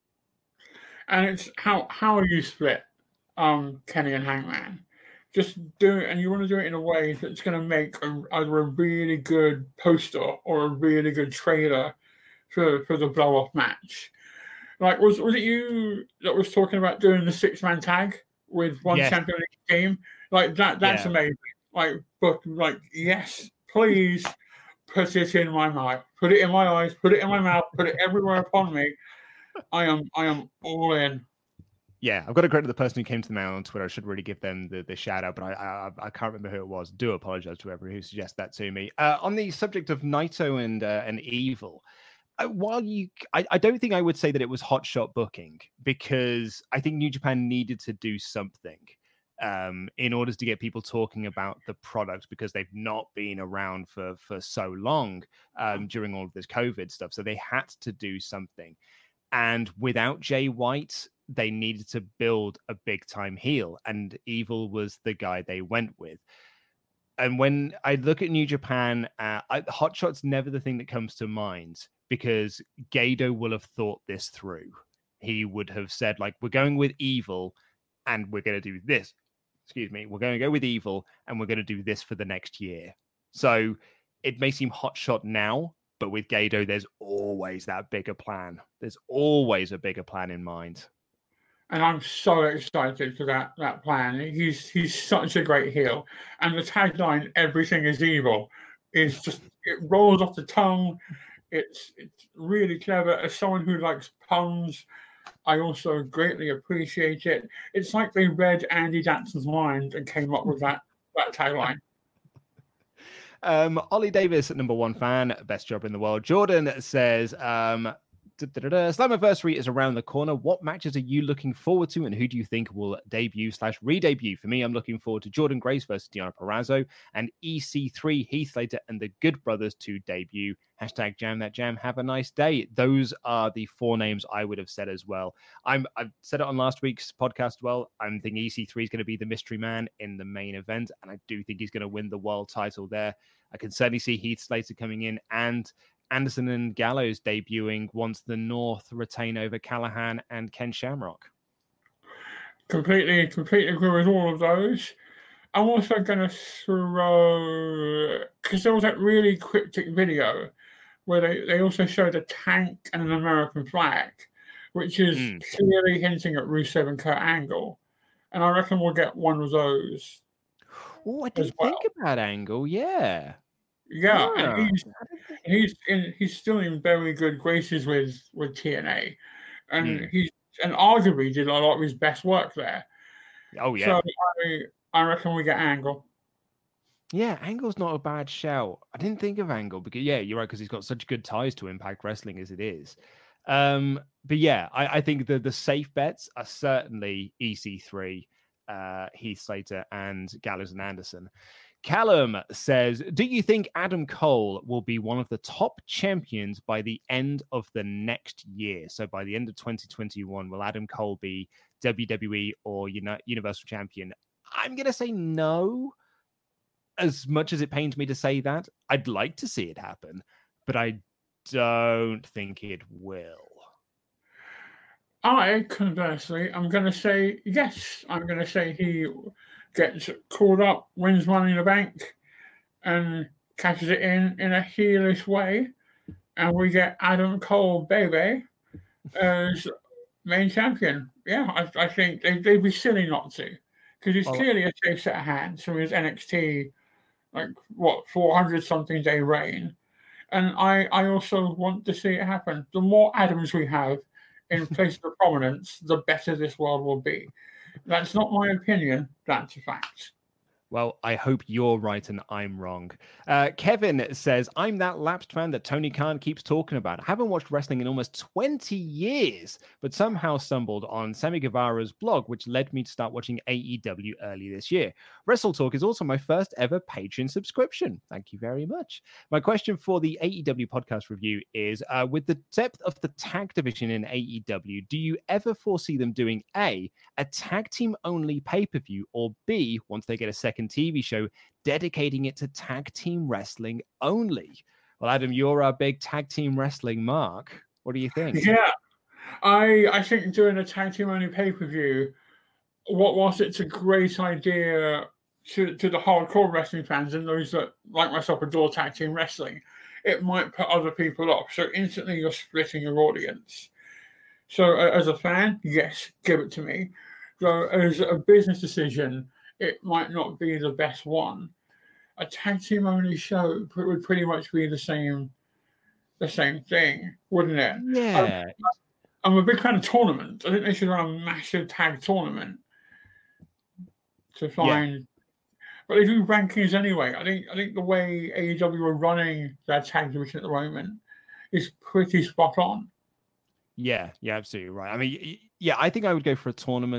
And it's how you split Kenny and Hangman. Just do it, and you want to do it in a way that's going to make either a really good poster or a really good trailer for the blow-off match. Like, was it you that was talking about doing the 6-man tag with one champion each team? Like that's amazing. Yes, please put it in my mouth, put it in my eyes, put it in my mouth, put it everywhere upon me. I am all in. Yeah, I've got to credit the person who came to the mail on Twitter. I should really give them the shout out, but I can't remember who it was. Do apologize to whoever who suggested that to me. On the subject of Naito and Evil, I don't think I would say that it was hot shot booking, because I think New Japan needed to do something. in order to get people talking about the product, because they've not been around for so long during all of this COVID stuff. So they had to do something. And without Jay White, they needed to build a big time heel, and Evil was the guy they went with. And when I look at New Japan, Hotshot's never the thing that comes to mind, because Gedo will have thought this through. He would have said, like, we're going with Evil and we're going to do this. Excuse me. We're going to go with Evil and we're going to do this for the next year. So it may seem hotshot now, but with Gedo, there's always that bigger plan. There's always a bigger plan in mind. And I'm so excited for that plan. He's such a great heel. And the tagline, "Everything is evil," is just, it rolls off the tongue. It's really clever. As someone who likes puns, I also greatly appreciate it. It's like they read Andy Jackson's mind and came up with that tagline. Ollie Davis, #1 fan, best job in the world. Jordan says, Slammiversary is around the corner. What matches are you looking forward to, and who do you think will debut/re-debut? For me, I'm looking forward to Jordan Grace versus Deonna Purrazzo and EC3, Heath Slater and the Good Brothers to debut. #Jam That Jam. Have a nice day. Those are the 4 names I would have said as well. I've said it on last week's podcast as well. I'm thinking EC3 is going to be the mystery man in the main event, and I do think he's going to win the world title there. I can certainly see Heath Slater coming in, and Anderson and Gallows debuting once the North retain over Callahan and Ken Shamrock. Completely agree with all of those. I'm also going to throw, because there was that really cryptic video where they also showed a tank and an American flag, which is clearly hinting at Rusev and Kurt Angle. And I reckon we'll get one of those. Oh, I didn't think about Angle, yeah. Yeah, and he's still in very good graces with TNA, and he's arguably did a lot of his best work there. Oh yeah. So I reckon we get Angle. Yeah, Angle's not a bad shout. I didn't think of Angle because you're right, because he's got such good ties to Impact Wrestling as it is. But yeah, I think the safe bets are certainly EC3, Heath Slater, and Gallows and Anderson. Callum says, do you think Adam Cole will be one of the top champions by the end of the next year? So by the end of 2021, will Adam Cole be WWE or Universal Champion? I'm going to say no. As much as it pains me to say that, I'd like to see it happen, but I don't think it will. Conversely, I'm going to say yes. I'm going to say he gets called up, wins Money in the Bank, and cashes it in a heelish way, and we get Adam Cole, baby, as main champion. Yeah, I think they'd be silly not to, because he's clearly a safe set of hands from his NXT, 400-something day reign. And I also want to see it happen. The more Adams we have in places of prominence, the better this world will be. That's not my opinion. That's a fact. Well, I hope you're right and I'm wrong. Kevin says, I'm that lapsed fan that Tony Khan keeps talking about. I haven't watched wrestling in almost 20 years, but somehow stumbled on Sammy Guevara's blog, which led me to start watching AEW early this year. Wrestle Talk is also my first ever Patreon subscription. Thank you very much. My question for the AEW podcast review is, with the depth of the tag division in AEW, do you ever foresee them doing A, tag team only pay-per-view, or B, once they get a second TV show, dedicating it to tag team wrestling only? Well, Adam, you're our big tag team wrestling mark. What do you think? Yeah, I think doing a tag team only pay-per-view, whilst it's a great idea to the hardcore wrestling fans and those that, like myself, adore tag team wrestling, it might put other people off. So instantly you're splitting your audience. So as a fan, yes, give it to me. So as a business decision, it might not be the best one. A tag team only show would pretty much be the same thing, wouldn't it? Yeah. I'm a big fan of tournaments. I think they should run a massive tag tournament to find. Yeah. But they do rankings anyway. I think the way AEW are running their tag division at the moment is pretty spot on. Yeah, absolutely right. I mean, yeah, I think I would go for a tournament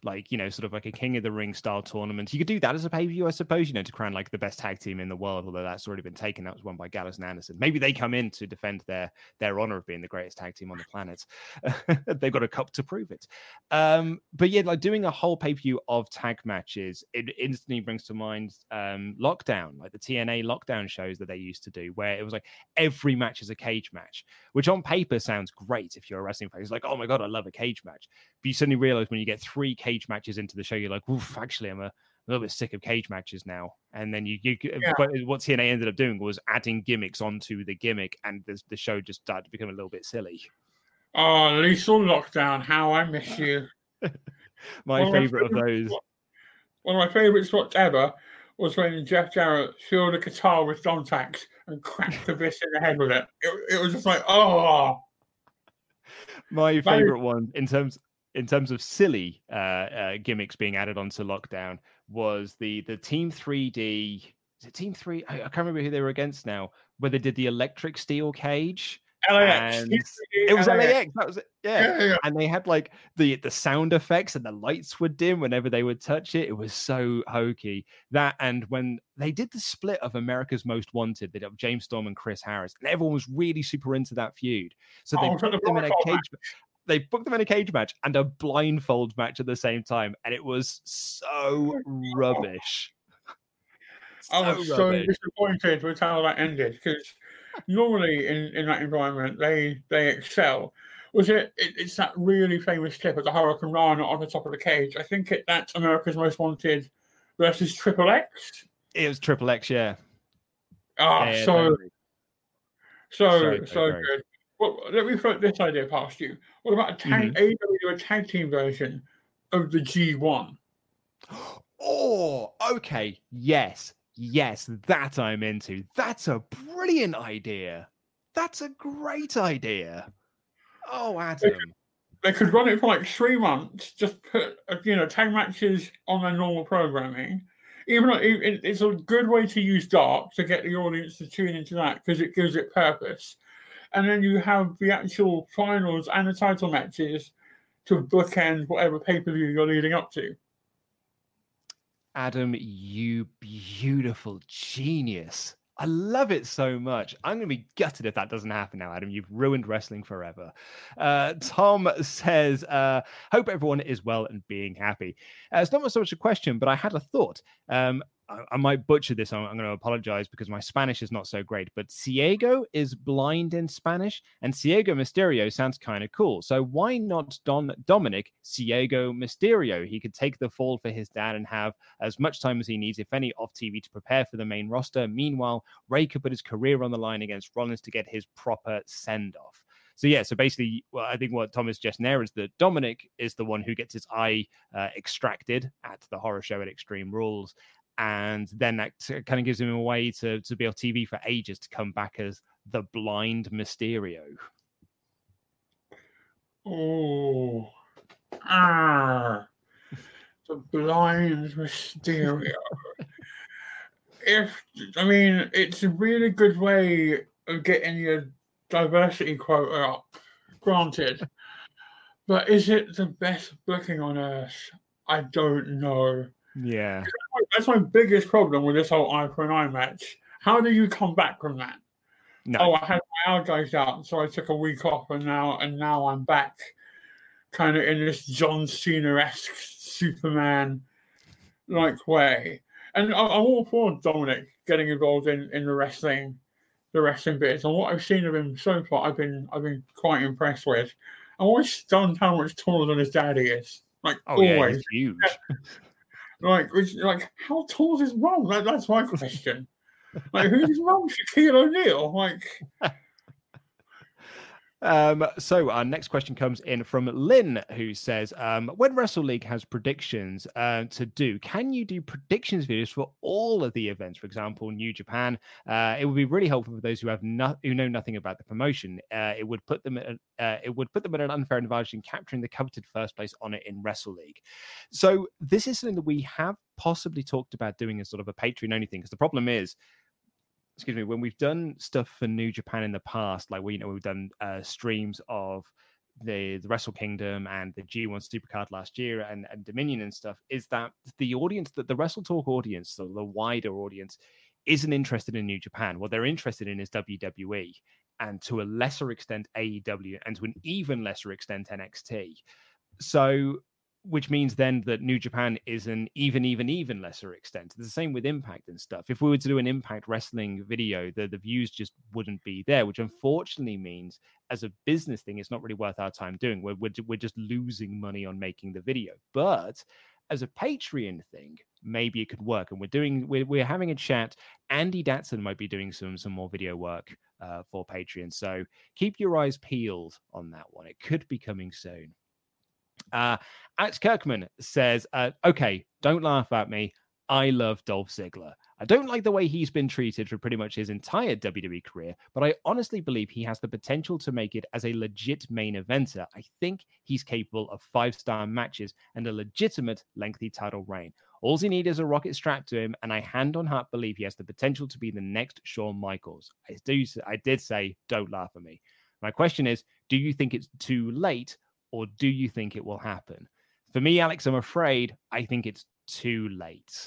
like, sort of like a King of the Ring style tournament. You could do that as a pay-per-view, I suppose, to crown like the best tag team in the world, although that's already been taken. That was won by Gallows and Anderson. Maybe they come in to defend their honor of being the greatest tag team on the planet. They've got a cup to prove it. But yeah, like doing a whole pay-per-view of tag matches, it instantly brings to mind Lockdown, like the TNA Lockdown shows that they used to do, where it was like every match is a cage match, which on paper sounds great if you're a wrestling fan. It's like, oh my God, I love a cage match. But you suddenly realize when you get 3 cage matches into the show, you're like, oof, actually, I'm a little bit sick of cage matches now. And then what TNA ended up doing was adding gimmicks onto the gimmick, and the show just started to become a little bit silly. Oh, Lethal Lockdown, how I miss you. My favorite of those. One of my favorite spots ever was when Jeff Jarrett filled a guitar with thumbtacks and cracked the Abyss in the head with it. It was just like, oh. My favorite one in terms of silly gimmicks being added onto Lockdown was the Team 3D. Is it Team 3? I can't remember who they were against now, where they did the electric steel cage. LAX. It was LAX. That was it. Yeah. And they had like the sound effects, and the lights would dim whenever they would touch it. It was so hokey. That, and when they did the split of America's Most Wanted, they did James Storm and Chris Harris, and everyone was really super into that feud. So they booked them in a cage match. They booked them in a cage match and a blindfold match at the same time, and it was so rubbish. I was so disappointed with how that ended, because normally in that environment they excel. It's that really famous clip of the Hurricane Rana on the top of the cage. I think that's America's Most Wanted versus Triple X. It was Triple X, yeah. So good. Well, let me throw this idea past you. What about a tag team version of the G1? Oh, okay. Yes, that I'm into. That's a brilliant idea. That's a great idea. Oh, Adam. They could run it for like 3 months, just put, tag matches on their normal programming. It's a good way to use Dark to get the audience to tune into that, because it gives it purpose. And then you have the actual finals and the title matches to bookend whatever pay-per-view you're leading up to. Adam, you beautiful genius. I love it so much. I'm going to be gutted if that doesn't happen now, Adam. You've ruined wrestling forever. Tom says, hope everyone is well and being happy. It's not so much a question, but I had a thought. I might butcher this. I'm going to apologize because my Spanish is not so great, but Ciego is blind in Spanish, and Ciego Mysterio sounds kind of cool. So why not Dominic Ciego Mysterio? He could take the fall for his dad and have as much time as he needs, if any, off TV to prepare for the main roster. Meanwhile, Ray could put his career on the line against Rollins to get his proper send-off. So yeah, so basically, well, I think what Tom is suggesting there is that Dominic is the one who gets his eye extracted at the horror show at Extreme Rules. And then that kind of gives him a way to be on TV for ages, to come back as the blind Mysterio. Oh, the blind Mysterio. It's a really good way of getting your diversity quota up, granted. But is it the best booking on earth? I don't know. Yeah. That's my biggest problem with this whole eye for an eye match. How do you come back from that? No. Oh, I had my eye guys out, so I took a week off, and now I'm back, kind of in this John Cena-esque Superman-like way. And I'm all for Dominic getting involved in the wrestling bits. And what I've seen of him so far, I've been quite impressed with. I'm always stunned how much taller than his dad he is. Always. Yeah, he's huge. How tall is his mum? That's my question. Who's his mum? Shaquille O'Neal? So our next question comes in from Lynn, who says, when Wrestle League has predictions to do, can you do predictions videos for all of the events? For example, New Japan. It would be really helpful for those who know nothing about the promotion. It would put them at an unfair advantage in capturing the coveted first place honor in Wrestle League. So this is something that we have possibly talked about doing as sort of a Patreon only thing, because the problem is, when we've done stuff for New Japan in the past, like we've done streams of the Wrestle Kingdom and the G1 Supercard last year and Dominion and stuff is that the audience, that the Wrestle Talk audience, so the wider audience, isn't interested in New Japan. What they're interested in is WWE, and to a lesser extent AEW, and to an even lesser extent NXT. So, which means then that New Japan is an even lesser extent. It's the same with Impact and stuff. If we were to do an Impact Wrestling video, the views just wouldn't be there, which unfortunately means as a business thing, it's not really worth our time doing. We're just losing money on making the video. But as a Patreon thing, maybe it could work. And we're having a chat. Andy Datson might be doing some more video work for Patreon. So keep your eyes peeled on that one. It could be coming soon. Alex Kirkman says, okay, don't laugh at me. I love Dolph Ziggler. I don't like the way he's been treated for pretty much his entire WWE career, but I honestly believe he has the potential to make it as a legit main eventer. I think he's capable of 5-star matches and a legitimate lengthy title reign. All he needs is a rocket strapped to him, and I hand on heart believe he has the potential to be the next Shawn Michaels. I did say, don't laugh at me. My question is, do you think it's too late, or do you think it will happen? For me, Alex, I'm afraid I think it's too late.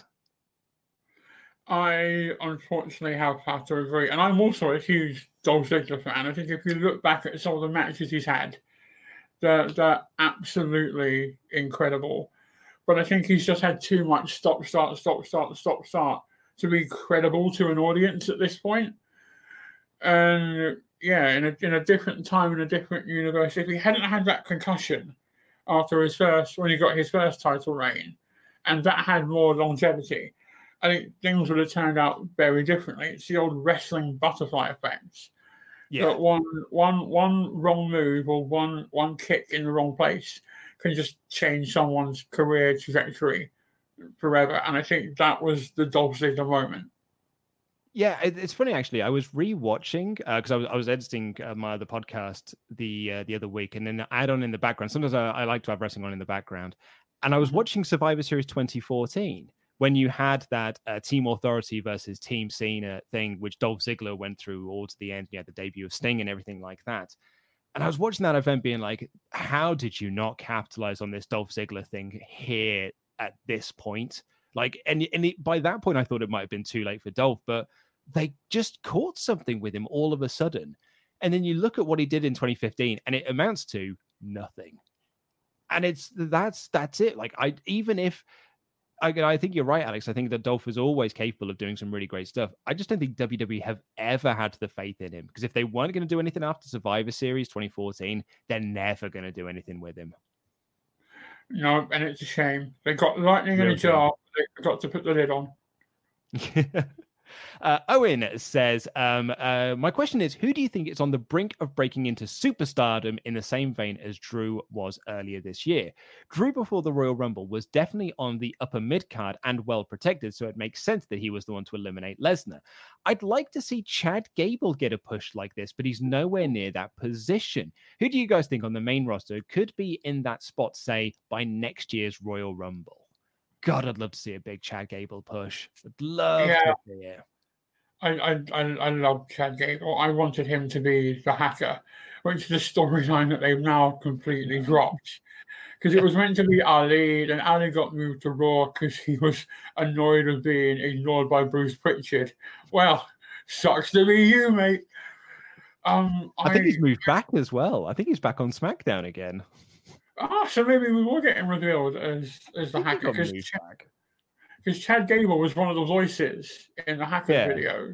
I unfortunately have to agree. And I'm also a huge Dolph Ziggler fan. I think if you look back at some of the matches he's had, they're absolutely incredible. But I think he's just had too much stop-start to be credible to an audience at this point. And yeah, in a different time, in a different universe, if he hadn't had that concussion after when he got his first title reign, and that had more longevity, I think things would have turned out very differently. It's the old wrestling butterfly effect. Yeah. That one wrong move or one kick in the wrong place can just change someone's career trajectory forever. And I think that was the Dolph Ziggler moment. Yeah, it's funny actually. I was rewatching because I was editing my other podcast the other week, and then I add on in the background. Sometimes I like to have wrestling on in the background, and I was watching Survivor Series 2014 when you had that Team Authority versus Team Cena thing, which Dolph Ziggler went through all to the end. You had the debut of Sting and everything like that. And I was watching that event, being like, "How did you not capitalize on this Dolph Ziggler thing here at this point?" Like, by that point, I thought it might have been too late for Dolph, but they just caught something with him all of a sudden. And then you look at what he did in 2015 and it amounts to nothing. And that's it. Like, I think you're right, Alex. I think that Dolph was always capable of doing some really great stuff. I just don't think WWE have ever had the faith in him, because if they weren't going to do anything after Survivor Series 2014, they're never going to do anything with him. No, and it's a shame. They got lightning in a jar. They forgot to put the lid on. Owen says, my question is, who do you think is on the brink of breaking into superstardom in the same vein as Drew was earlier this year? Drew before the Royal Rumble was definitely on the upper mid card and well protected, so it makes sense that he was the one to eliminate Lesnar. I'd like to see Chad Gable get a push like this, but he's nowhere near that position. Who do you guys think on the main roster could be in that spot, say, by next year's Royal Rumble? God, I'd love to see a big Chad Gable push. I'd love to see it. I love Chad Gable. I wanted him to be the Hacker, which is a storyline that they've now completely dropped. Because it was meant to be Ali, then Ali got moved to Raw because he was annoyed of being ignored by Bruce Pritchard. Well, sucks to be you, mate. I think he's moved back as well. I think he's back on SmackDown again. So maybe we will get him revealed as the Hacker, because Chad Gable was one of the voices in the Hacker video.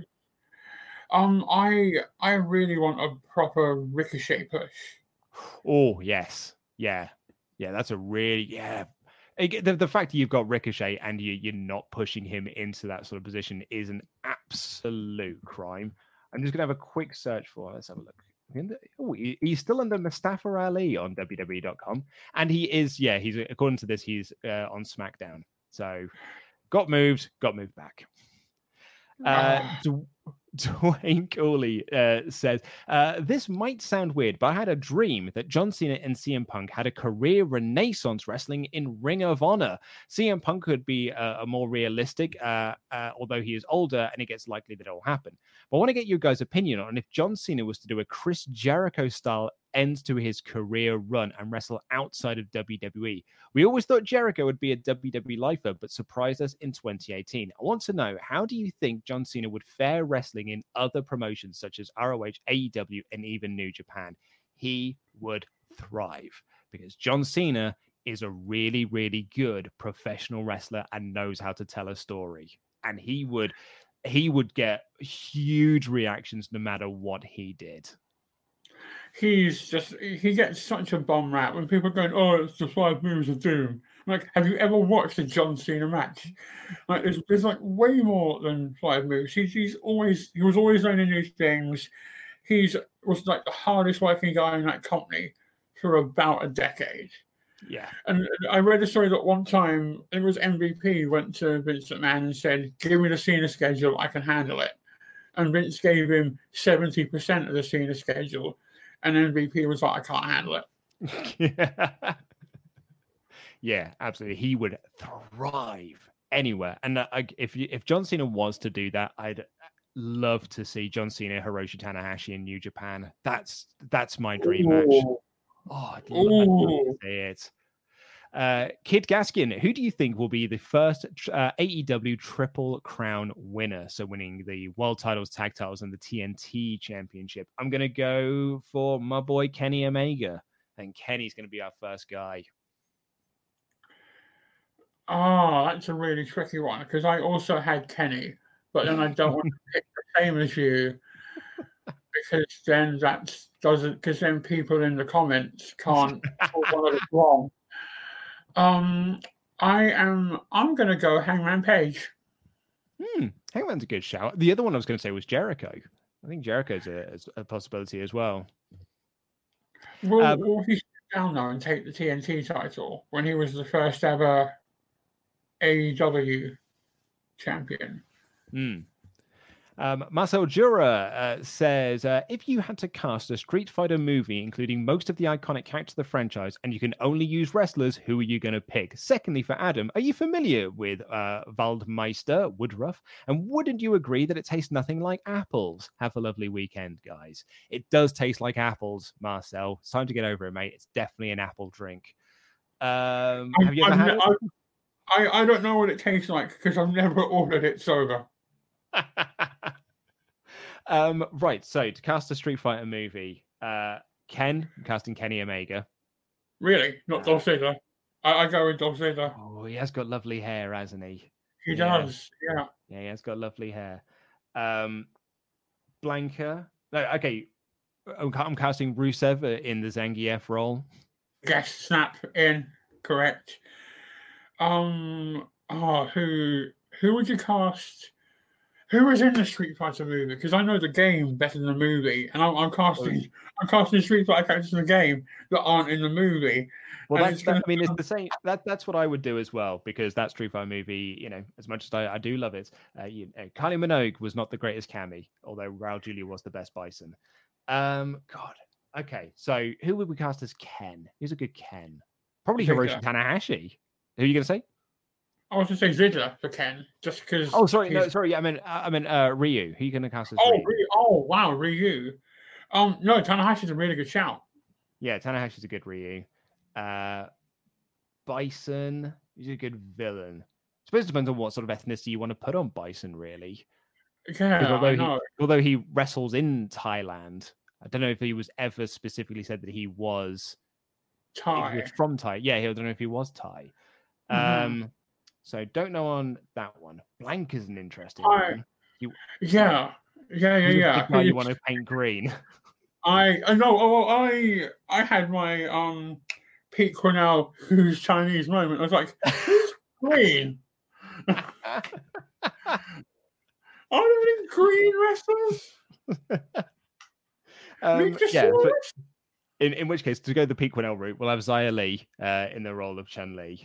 I really want a proper Ricochet push. Oh yes, yeah. That's a really The fact that you've got Ricochet and you're not pushing him into that sort of position is an absolute crime. I'm just gonna have a quick search for it. Let's have a look. He's still under Mustafa Ali on WWE.com, and he's according to this, he's on SmackDown. So got moved back. Dwayne Cooley says, this might sound weird, but I had a dream that John Cena and CM Punk had a career renaissance wrestling in Ring of Honor. CM Punk could be a more realistic, although he is older and it gets likely that it will happen. But I want to get your guys' opinion on if John Cena was to do a Chris Jericho style end to his career run and wrestle outside of WWE. We always thought Jericho would be a WWE lifer, but surprised us in 2018. I want to know, how do you think John Cena would fare wrestling in other promotions such as ROH, AEW, and even New Japan? He would thrive because John Cena is a really, really good professional wrestler and knows how to tell a story. And he would get huge reactions no matter what he did. He gets such a bomb rap when people are going, oh, it's the 5 moves of doom. Like, have you ever watched a John Cena match? Like, there's like way more than 5 moves. He was always learning new things. Was like the hardest working guy in that company for about a decade. Yeah. And I read a story that one time it was MVP went to Vince McMahon and said, give me the Cena schedule, I can handle it. And Vince gave him 70% of the Cena schedule. And MVP was like, I can't handle it. Yeah, absolutely. He would thrive anywhere. And if John Cena was to do that, I'd love to see John Cena, Hiroshi Tanahashi in New Japan. That's my dream match. Oh, I'd love to see it. Kid Gaskin, who do you think will be the first AEW Triple Crown winner? So winning the World Titles, Tag Titles, and the TNT Championship. I'm going to go for my boy Kenny Omega. And Kenny's going to be our first guy. Oh, that's a really tricky one because I also had Kenny, but then I don't want to pick the same as you because then because then people in the comments can't call one of us wrong. I'm going to go Hangman Page. Hangman's a good shout. The other one I was going to say was Jericho. I think Jericho's a possibility as well. Will he step down though and take the TNT title when he was the first ever AEW champion? Marcel Jura says, if you had to cast a Street Fighter movie, including most of the iconic characters of the franchise, and you can only use wrestlers, who are you going to pick? Secondly, for Adam, are you familiar with Waldmeister Woodruff? And wouldn't you agree that it tastes nothing like apples? Have a lovely weekend, guys. It does taste like apples, Marcel. It's time to get over it, mate. It's definitely an apple drink. Have you ever had it? I don't know what it tastes like because I've never ordered it sober. Right, so to cast a Street Fighter movie, casting Kenny Omega. Really? Not Dolph Ziggler? I go with Dolph Ziggler. Oh, he has got lovely hair, hasn't he? He does, yeah. Yeah, he has got lovely hair. Blanca. No, okay. I'm casting Rusev in the Zangief role. Yes, snap in. Correct. Who would you cast? Who was in the Street Fighter movie? Because I know the game better than the movie, and I'm casting Street Fighter characters in the game that aren't in the movie. Well, it's the same. That's what I would do as well, because that Street Fighter movie, as much as I do love it, Kylie Minogue was not the greatest Cammy, although Raul Julia was the best Bison. God. Okay, so who would we cast as Ken? Who's a good Ken? Probably Hiroshi Tanahashi. Who are you going to say? I was going to say Ziggler for Ken, just because. Oh, sorry, I meant Ryu. Who are you going to cast as Ryu? Oh, wow, Ryu. No, Tanahashi's a really good shout. Yeah, Tanahashi's a good Ryu. Bison, he's a good villain. I suppose it depends on what sort of ethnicity you want to put on Bison, really. Yeah, although he wrestles in Thailand, I don't know if he was ever specifically said that he was Thai. He was from Thai. Yeah, I don't know if he was Thai. Mm-hmm. So don't know on that one. Blank is an interesting one. Yeah. You want to paint green? I had my Pete Cornell, who's Chinese moment. I was like, who's green? Are there any green wrestlers? But in which case, to go the Pete Cornell route, we'll have Xia Li in the role of Chun-Li.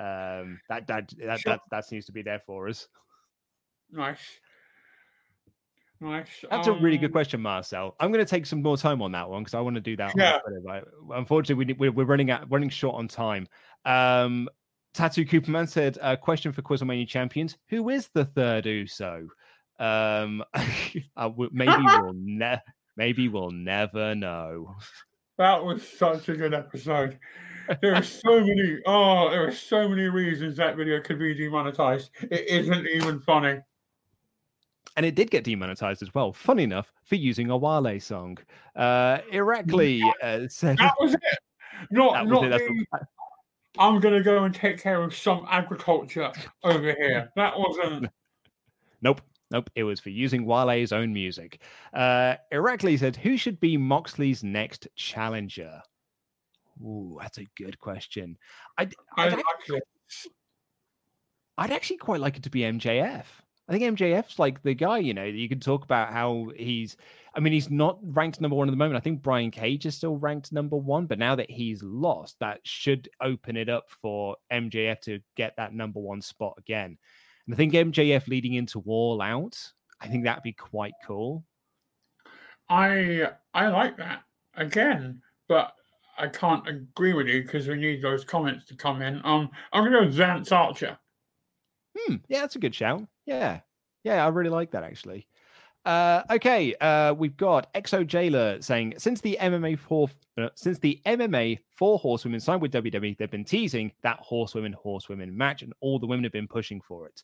That seems to be there for us. Nice. That's a really good question, Marcel. I'm going to take some more time on that one because I want to do that. Yeah. Unfortunately, we're running short on time. Tattoo Cooperman said, question for Quizlemania champions: who is the third Uso? Maybe we'll never know. That was such a good episode. There are so many reasons that video could be demonetized. It isn't even funny. And it did get demonetized as well. Funny enough, for using a Wale song. Irakli said that was it. I'm going to go and take care of some agriculture over here. That wasn't. Nope. It was for using Wale's own music. Irakli said, who should be Moxley's next challenger? Ooh, that's a good question. I'd actually quite like it to be MJF. I think MJF's like the guy, you can talk about how he's not ranked number one at the moment. I think Brian Cage is still ranked number one, but now that he's lost, that should open it up for MJF to get that number one spot again. And I think MJF leading into All Out, I think that'd be quite cool. I like that again, but I can't agree with you because we need those comments to come in. I'm going to go Lance Archer. Yeah, that's a good shout. Yeah, I really like that actually. Okay, we've got Exo Jailer saying since the MMA four horsewomen signed with WWE, they've been teasing that horsewomen match, and all the women have been pushing for it.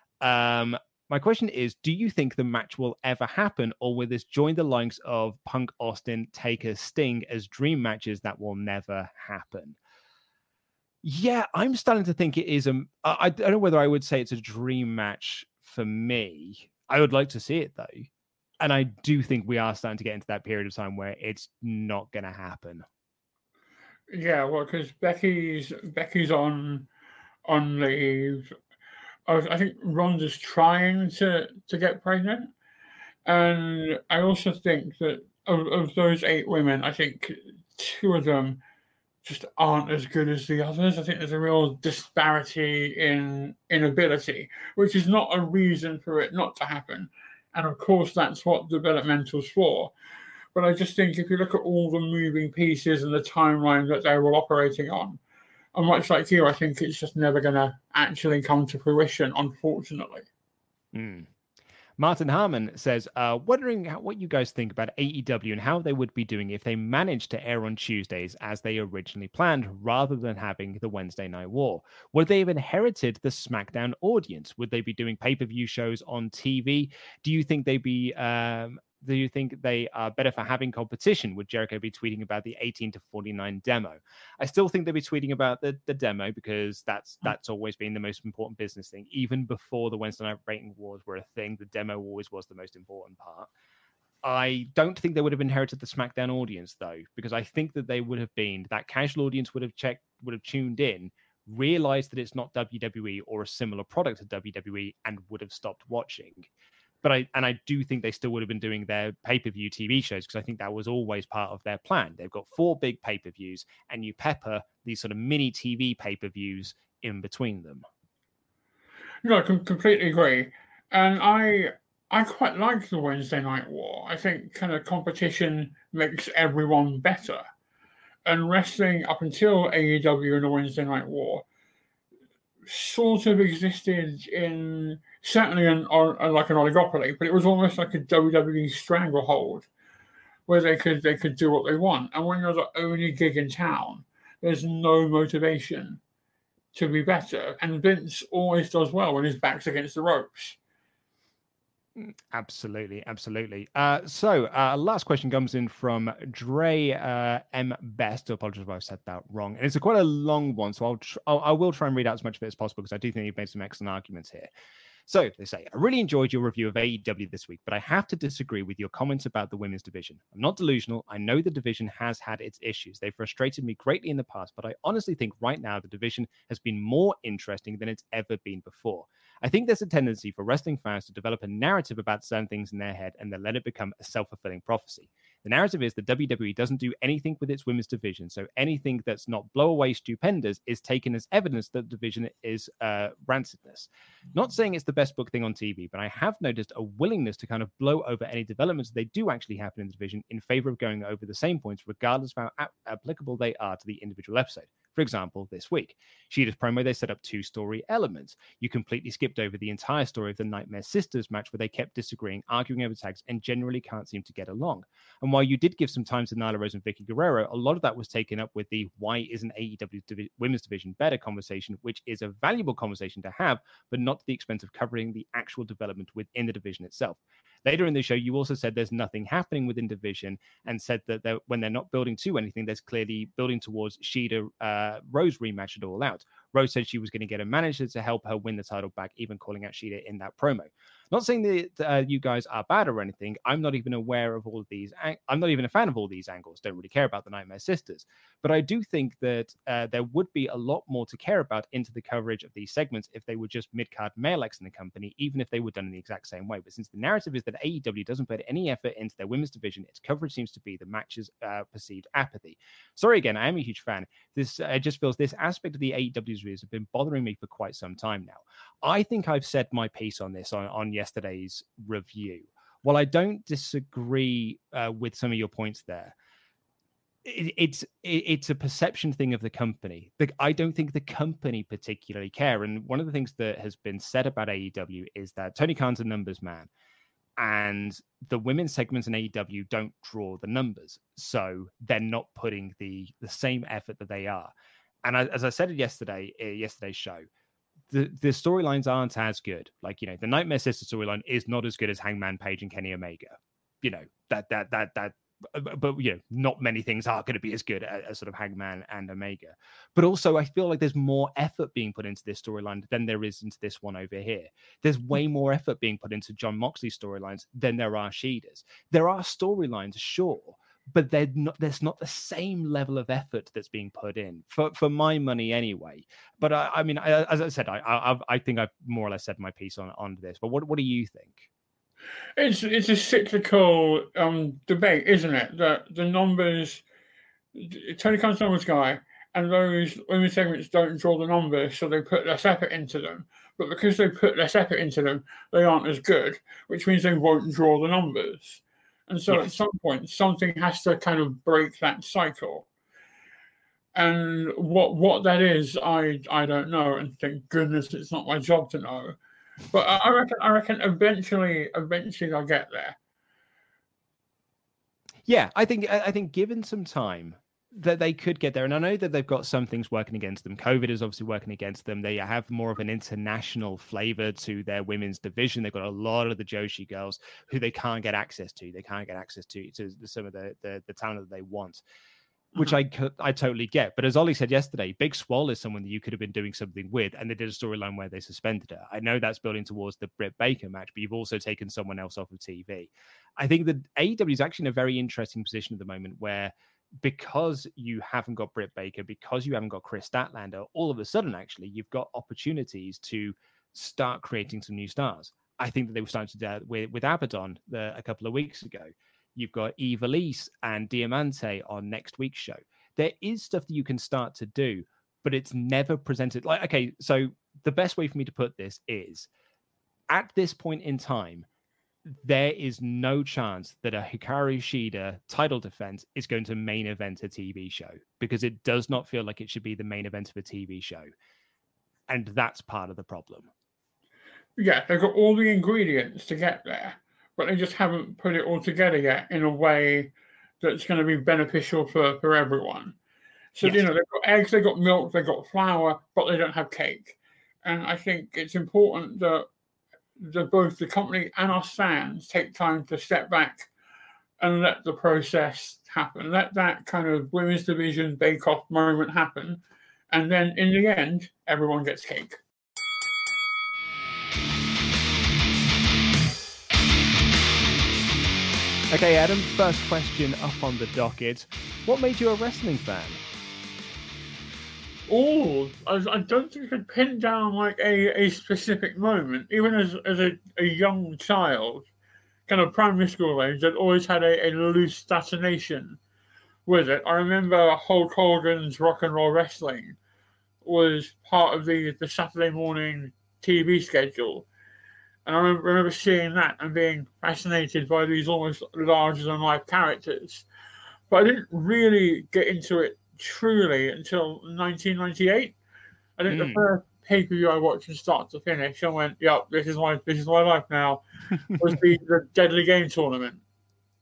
My question is, do you think the match will ever happen, or will this join the likes of Punk, Austin, Taker, Sting as dream matches that will never happen? Yeah, I'm starting to think it is I don't know whether I would say it's a dream match for me. I would like to see it though. And I do think we are starting to get into that period of time where it's not going to happen. Yeah, well, because Becky's on leave. I think Ronda's trying to get pregnant. And I also think that of those 8 women, I think 2 of them just aren't as good as the others. I think there's a real disparity in ability, which is not a reason for it not to happen. And of course, that's what developmental's for. But I just think if you look at all the moving pieces and the timeline that they were operating on, and much like you, I think it's just never going to actually come to fruition, unfortunately. Martin Harmon says, wondering what you guys think about AEW and how they would be doing if they managed to air on Tuesdays as they originally planned, rather than having the Wednesday Night War. Would they have inherited the SmackDown audience? Would they be doing pay-per-view shows on TV? Do you think do you think they are better for having competition? Would Jericho be tweeting about the 18 to 49 demo? I still think they'll be tweeting about the demo because that's always been the most important business thing. Even before the Wednesday Night Rating Wars were a thing, the demo always was the most important part. I don't think they would have inherited the SmackDown audience though, because I think that they would have been, that casual audience would have tuned in, realized that it's not WWE or a similar product to WWE, and would have stopped watching. But I do think they still would have been doing their pay-per-view TV shows, because I think that was always part of their plan. They've got 4 big pay-per-views, and you pepper these sort of mini TV pay-per-views in between them. No, I completely agree. And I quite like the Wednesday Night War. I think kind of competition makes everyone better. And wrestling up until AEW and the Wednesday Night War sort of existed in certainly like an oligopoly, but it was almost like a WWE stranglehold where they could do what they want. And when you're the only gig in town, there's no motivation to be better. And Vince always does well when his back's against the ropes. Absolutely. So last question comes in from Dre M. Best. I apologize if I said that wrong. And it's quite a long one, so I will try and read out as much of it as possible, because I do think you've made some excellent arguments here. So they say, I really enjoyed your review of AEW this week, but I have to disagree with your comments about the women's division. I'm not delusional. I know the division has had its issues. They frustrated me greatly in the past, but I honestly think right now the division has been more interesting than it's ever been before. I think there's a tendency for wrestling fans to develop a narrative about certain things in their head and then let it become a self-fulfilling prophecy. The narrative is that WWE doesn't do anything with its women's division, so anything that's not blow-away stupendous is taken as evidence that the division is rancidness. Not saying it's the best book thing on TV, but I have noticed a willingness to kind of blow over any developments they do actually happen in the division in favor of going over the same points, regardless of how applicable they are to the individual episode. For example, this week, Shida's promo, they set up 2 story elements. You completely skipped over the entire story of the Nightmare Sisters match, where they kept disagreeing, arguing over tags, and generally can't seem to get along. And And while you did give some time to Nyla Rose and Vicky Guerrero, a lot of that was taken up with the why isn't AEW women's division better conversation, which is a valuable conversation to have, but not to the expense of covering the actual development within the division itself. Later in the show, you also said there's nothing happening within division and said that when they're not building to anything, there's clearly building towards Shida Rose rematch at All Out. Rose said she was going to get a manager to help her win the title back, even calling out Shida in that promo. Not saying that you guys are bad or anything. I'm not even aware of all of these. I'm not even a fan of all these angles. Don't really care about the Nightmare Sisters. But I do think that there would be a lot more to care about into the coverage of these segments if they were just mid-card male acts in the company, even if they were done in the exact same way. But since the narrative is that AEW doesn't put any effort into their women's division, its coverage seems to be the match's perceived apathy. Sorry again, I am a huge fan. This just feels this aspect of the AEW's reviews have been bothering me for quite some time now. I think I've said my piece on this on yesterday's review. While I don't disagree with some of your points there, it's a perception thing of the company. I don't think the company particularly care. And one of the things that has been said about AEW is that Tony Khan's a numbers man, and the women's segments in AEW don't draw the numbers, so they're not putting the same effort that they are. And as I said it yesterday's show, the storylines aren't as good. Like, the Nightmare Sister storyline is not as good as Hangman Page and Kenny Omega. But not many things are going to be as good as sort of Hangman and Omega. But also, I feel like there's more effort being put into this storyline than there is into this one over here. There's way more effort being put into Jon Moxley's storylines than there are Shida's. There are storylines, sure, but there's not the same level of effort that's being put in for my money anyway. But I mean, as I said, I think I've more or less said my piece on this. But what do you think? It's a cyclical debate, isn't it? That the numbers, Tony Khan's numbers guy, and those women's segments don't draw the numbers, so they put less effort into them. But because they put less effort into them, they aren't as good, which means they won't draw the numbers. And so At some point, something has to kind of break that cycle. And what that is, I don't know. And thank goodness it's not my job to know. But I reckon eventually they'll get there. Yeah, I think given some time that they could get there. And I know that they've got some things working against them. COVID is obviously working against them. They have more of an international flavor to their women's division. They've got a lot of the Joshi girls who they can't get access to. They can't get access to some of the talent that they want, which I totally get. But as Ollie said yesterday, Big Swole is someone that you could have been doing something with, and they did a storyline where they suspended her. I know that's building towards the Britt Baker match, but you've also taken someone else off of TV. I think that AEW is actually in a very interesting position at the moment where, because you haven't got Britt Baker, because you haven't got Chris Statlander, all of a sudden, actually, you've got opportunities to start creating some new stars. I think that they were starting to do that with Abaddon a couple of weeks ago. You've got Eva Lise and Diamante on next week's show. There is stuff that you can start to do, but it's never presented. Like, okay, so the best way for me to put this is, at this point in time, there is no chance that a Hikaru Shida title defense is going to main event a TV show, because it does not feel like it should be the main event of a TV show. And that's part of the problem. Yeah, they've got all the ingredients to get there, but they just haven't put it all together yet in a way that's going to be beneficial for everyone. So, yes. They've got eggs, they've got milk, they've got flour, but they don't have cake. And I think it's important that both the company and us fans take time to step back and let the process happen. Let that kind of women's division bake-off moment happen. And then in the end, everyone gets cake. Okay, Adam, first question up on the docket. What made you a wrestling fan? Oh, I don't think I could pin down like a specific moment. Even as a young child, kind of primary school age, I'd always had a loose fascination with it. I remember Hulk Hogan's Rock and Roll Wrestling was part of the Saturday morning TV schedule. And I remember seeing that and being fascinated by these almost larger-than-life characters. But I didn't really get into it truly until 1998. I think the first pay-per-view I watched from start to finish, I went, "Yep, this is my life now." Was the Deadly Game tournament.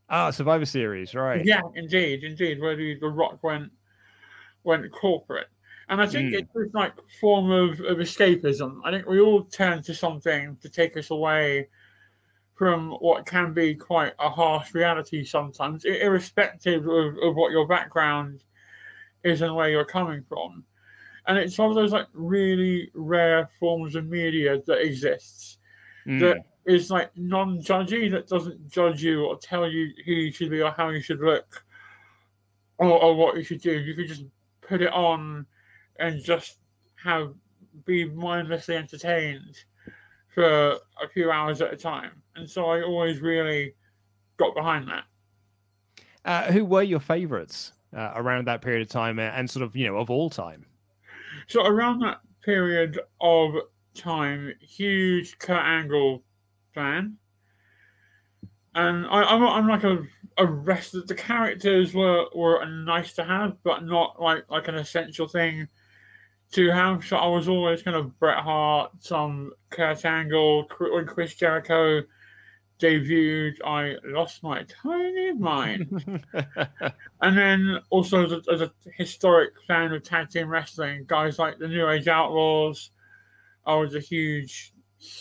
Survivor Series, right? Yeah, indeed, where the Rock went corporate. And I think it's this like form of escapism. I think we all turn to something to take us away from what can be quite a harsh reality sometimes, irrespective of what your background is and where you're coming from. And it's one of those like really rare forms of media that exists that is like non-judgy, that doesn't judge you or tell you who you should be or how you should look or what you should do. You can just put it on and just be mindlessly entertained for a few hours at a time. And so I always really got behind that. Who were your favorites around that period of time and sort of, of all time? So around that period of time, huge Kurt Angle fan. And I'm like a wrestler. The characters were nice to have, but not like an essential thing to have. So I was always kind of Bret Hart, some Kurt Angle. When Chris Jericho debuted, I lost my tiny mind. And then also as a historic fan of tag team wrestling, guys like the New Age Outlaws, I was a huge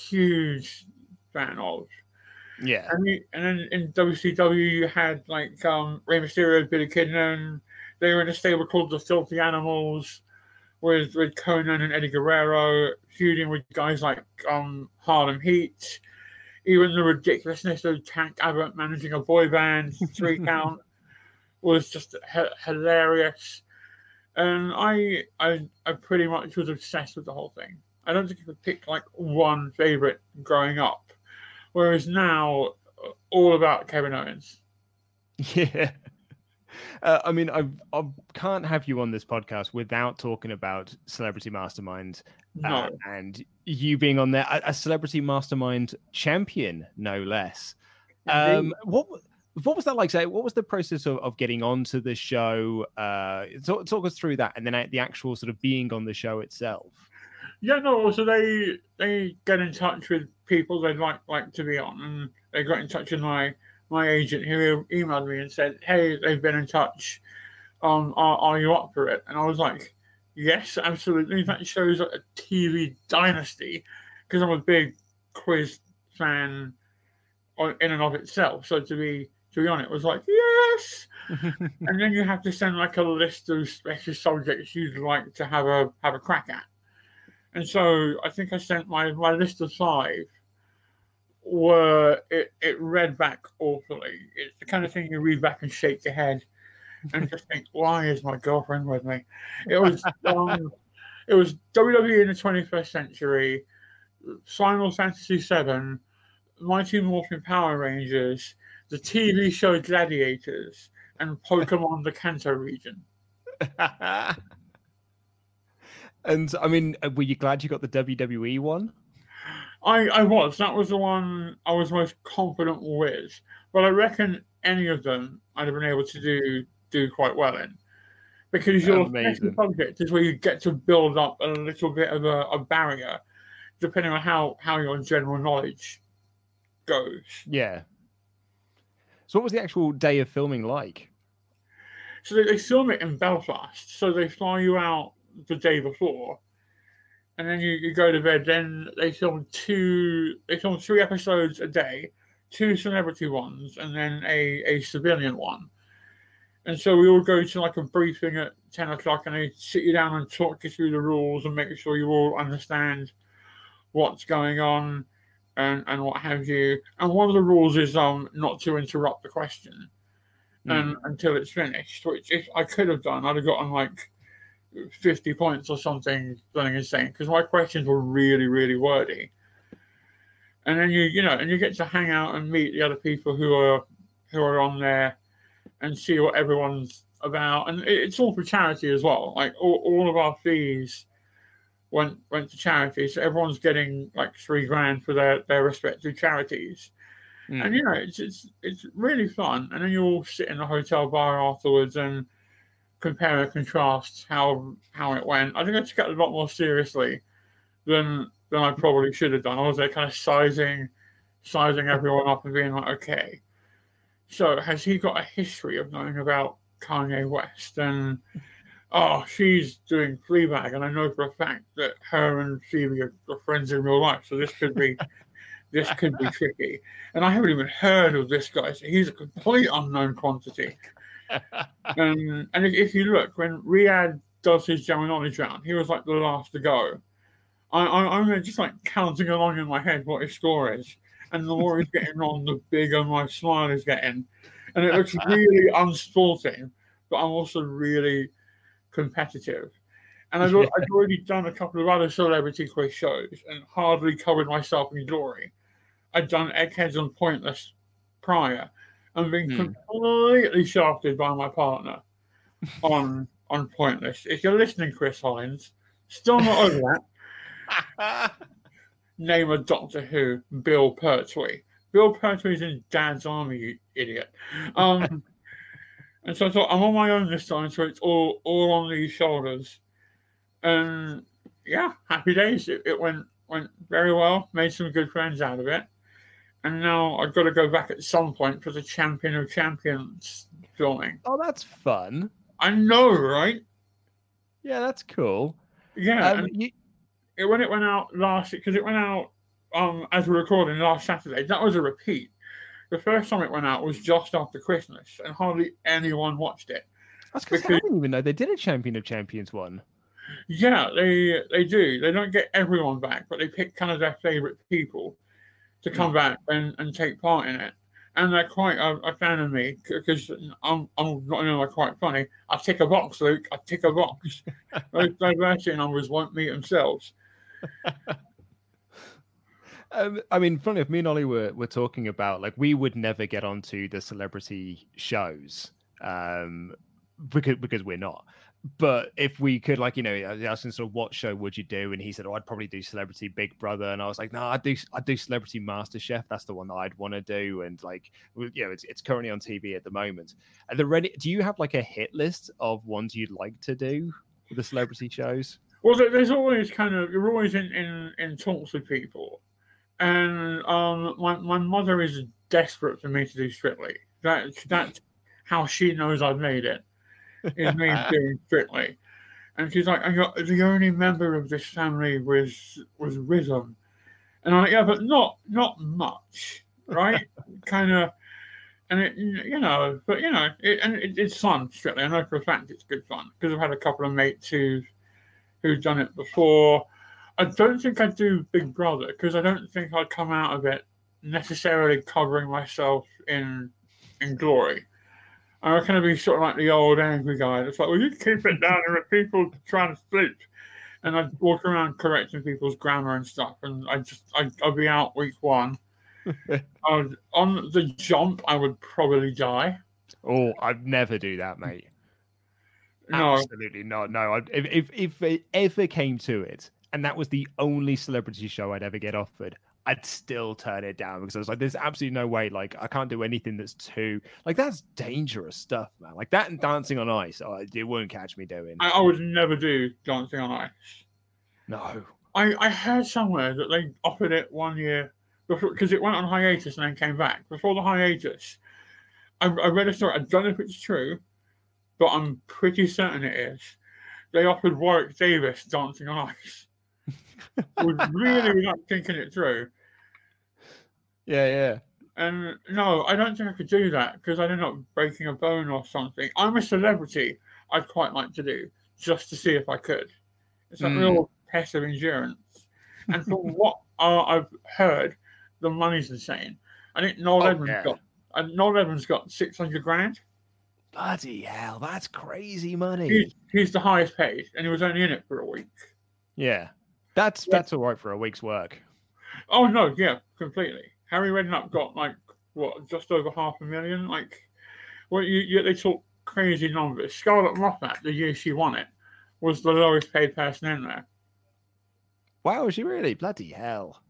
fan of. Yeah. And then in WCW, you had like Rey Mysterio, Billy Kidman. They were in a stable called the Filthy Animals with Conan and Eddie Guerrero, feuding with guys like Harlem Heat. Even the ridiculousness of Tank Abbott managing a boy band 3 count was just hilarious. And I pretty much was obsessed with the whole thing. I don't think I could pick like one favorite growing up. Whereas now, all about Kevin Owens. Yeah. I mean, I can't have you on this podcast without talking about Celebrity Mastermind. No. And you being on there, a Celebrity Mastermind champion, no less. What was that like? What was the process of getting onto the show? Talk us through that, and then the actual sort of being on the show itself. Yeah, no. So they get in touch with people they'd like to be on, and they got in touch with my agent, who emailed me and said, "Hey, they've been in touch. Are you up for it?" And I was like, "Yes, absolutely." That shows like a TV dynasty, because I'm a big quiz fan in and of itself. So to be on it was like, yes. And then you have to send like a list of special subjects you'd like to have a crack at. And so I think I sent my list of 5. It read back awfully. It's the kind of thing you read back and shake your head and just think, why is my girlfriend with me? It was WWE in the 21st century, Final Fantasy VII, Mighty Morphin Power Rangers, the TV show Gladiators, and Pokemon the Kanto region. And I mean, were you glad you got the WWE one? I was. That was the one I was most confident with. But I reckon any of them I'd have been able to do quite well in. Because your special subject is where you get to build up a little bit of a barrier, depending on how your general knowledge goes. Yeah. So what was the actual day of filming like? So they film it in Belfast. So they fly you out the day before, and then you go to bed. Then they film 3 episodes a day, 2 celebrity ones, and then a civilian one. And so we all go to like a briefing at 10 o'clock, and they sit you down and talk you through the rules and make sure you all understand what's going on and what have you. And one of the rules is not to interrupt the question until it's finished, which if I could have done, I'd have gotten like 50 points or something insane, because my questions were really, really wordy. And then you get to hang out and meet the other people who are on there and see what everyone's about. And it's all for charity as well. Like all of our fees went to charity, so everyone's getting like $3,000 for their respective charities. And it's really fun. And then you all sit in a hotel bar afterwards and compare and contrast how it went. I think I took it a lot more seriously than I probably should have done. I was there kind of sizing everyone up and being like, okay, So has he got a history of knowing about Kanye West? And she's doing Fleabag, and I know for a fact that her and Phoebe are friends in real life. So this could be tricky. And I haven't even heard of this guy. So he's a complete unknown quantity. And if you look, when Riyadh does his Gemini round, he was like the last to go. I'm just like counting along in my head what his score is. And the more he's getting on, the bigger my smile is getting. And it looks really unsporting, but I'm also really competitive. And I'd already done a couple of other celebrity quiz shows and hardly covered myself in glory. I'd done Eggheads and Pointless prior and been completely shafted by my partner on Pointless. If you're listening, Chris Hollins, still not over that. Name a Doctor Who, Bill Pertwee. Bill Pertwee's in Dad's Army, you idiot. And so I thought, I'm on my own this time, so it's all on these shoulders. And yeah, happy days. It went very well. Made some good friends out of it. And now I've got to go back at some point for the Champion of Champions filming. Oh, that's fun. I know, right? Yeah, that's cool. Yeah. When it went out because it went out as we're recording last Saturday, that was a repeat. The first time it went out was just after Christmas, and hardly anyone watched it. That's because I didn't even know they did a Champion of Champions one. Yeah, they do. They don't get everyone back, but they pick kind of their favourite people to come back and take part in it. And they're quite a fan of me because I'm not only quite funny. I tick a box, Luke. I tick a box. Those diversity numbers won't meet themselves. I mean, funny if me and Ollie were talking about, like, we would never get onto the celebrity shows because we're not. But if we could, like, I asked him sort of what show would you do, and he said, I'd probably do Celebrity Big Brother, and I was like, no, I'd do Celebrity MasterChef. That's the one that I'd want to do, and like, it's currently on TV at the moment. Are there ready? Do you have like a hit list of ones you'd like to do with the celebrity shows? Well, there's always you're always in talks with people, and my mother is desperate for me to do Strictly. That's how she knows I've made it. Is me doing Strictly, and she's like, the only member of this family was Rhythm, and I'm like, yeah, but not much, right? kind of, and it's fun. Strictly, I know for a fact it's good fun because I've had a couple of mates who've done it before. I don't think I'd do Big Brother because I don't think I'd come out of it necessarily covering myself in glory. I reckon I'd be sort of like the old angry guy that's like, well, you keep it down, there are people trying to sleep. And I'd walk around correcting people's grammar and stuff, and I'd be out week one. On the jump, I would probably die. Oh, I'd never do that, mate. No. Absolutely not. No, if it ever came to it, and that was the only celebrity show I'd ever get offered, I'd still turn it down because I was like, there's absolutely no way. Like, I can't do anything that's too, like, that's dangerous stuff, man. Like that and Dancing on Ice, it wouldn't catch me doing. I would never do Dancing on Ice. No. I heard somewhere that they offered it 1 year before, because it went on hiatus and then came back. Before the hiatus, I read a story. I don't know if it's true, but I'm pretty certain it is. They offered Warwick Davis Dancing on Ice. Really without thinking it through. Yeah. And no, I don't think I could do that because I'd end up breaking a bone or something. I'm a celebrity I'd quite like to do just to see if I could. It's a real test of endurance. And from what I've heard, the money's insane. I think Noel Edmonds got 600 grand. Bloody hell, that's crazy money. He's the highest paid, and he was only in it for a week. Yeah. That's all right for a week's work. Oh, no, yeah, completely. Harry Redknapp got, just over $500,000? They talk crazy numbers. Scarlett Moffat, the year she won it, was the lowest paid person in there. Wow, is she really? Bloody hell.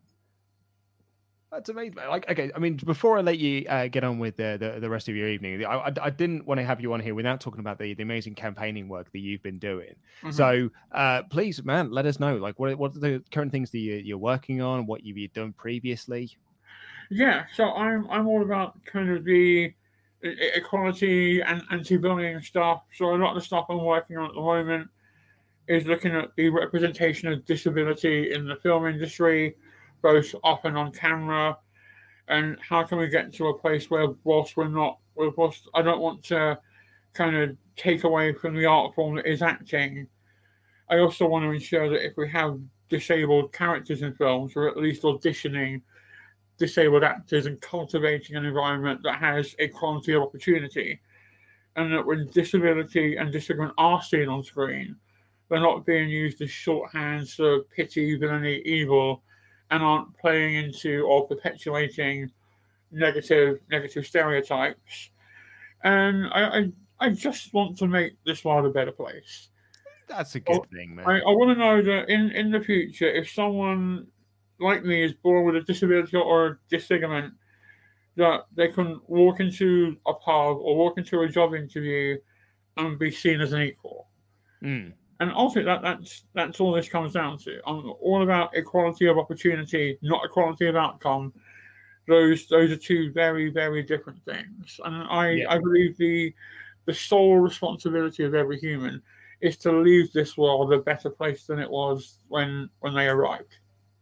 That's amazing. Okay, I mean, before I let you get on with the rest of your evening, I didn't want to have you on here without talking about the amazing campaigning work that you've been doing. Mm-hmm. So please, man, let us know. Like, what are the current things that you're working on? What you've done previously? Yeah, so I'm all about kind of the equality and anti-bullying stuff. So a lot of the stuff I'm working on at the moment is looking at the representation of disability in the film industry, both off and on camera, and how can we get to a place where whilst I don't want to kind of take away from the art form that is acting, I also want to ensure that if we have disabled characters in films, we're at least auditioning disabled actors and cultivating an environment that has equality of opportunity. And that when disability and disagreement are seen on screen, they're not being used as shorthands for pity, villainy, evil, and aren't playing into or perpetuating negative stereotypes. And I just want to make this world a better place. That's a good thing, man. I want to know that in the future, if someone like me is born with a disability or a disfigurement, that they can walk into a pub or walk into a job interview and be seen as an equal. Mm. And ultimately, that's all this comes down to. I'm all about equality of opportunity, not equality of outcome. Those are two very, very different things. And I believe the sole responsibility of every human is to leave this world a better place than it was when they arrived.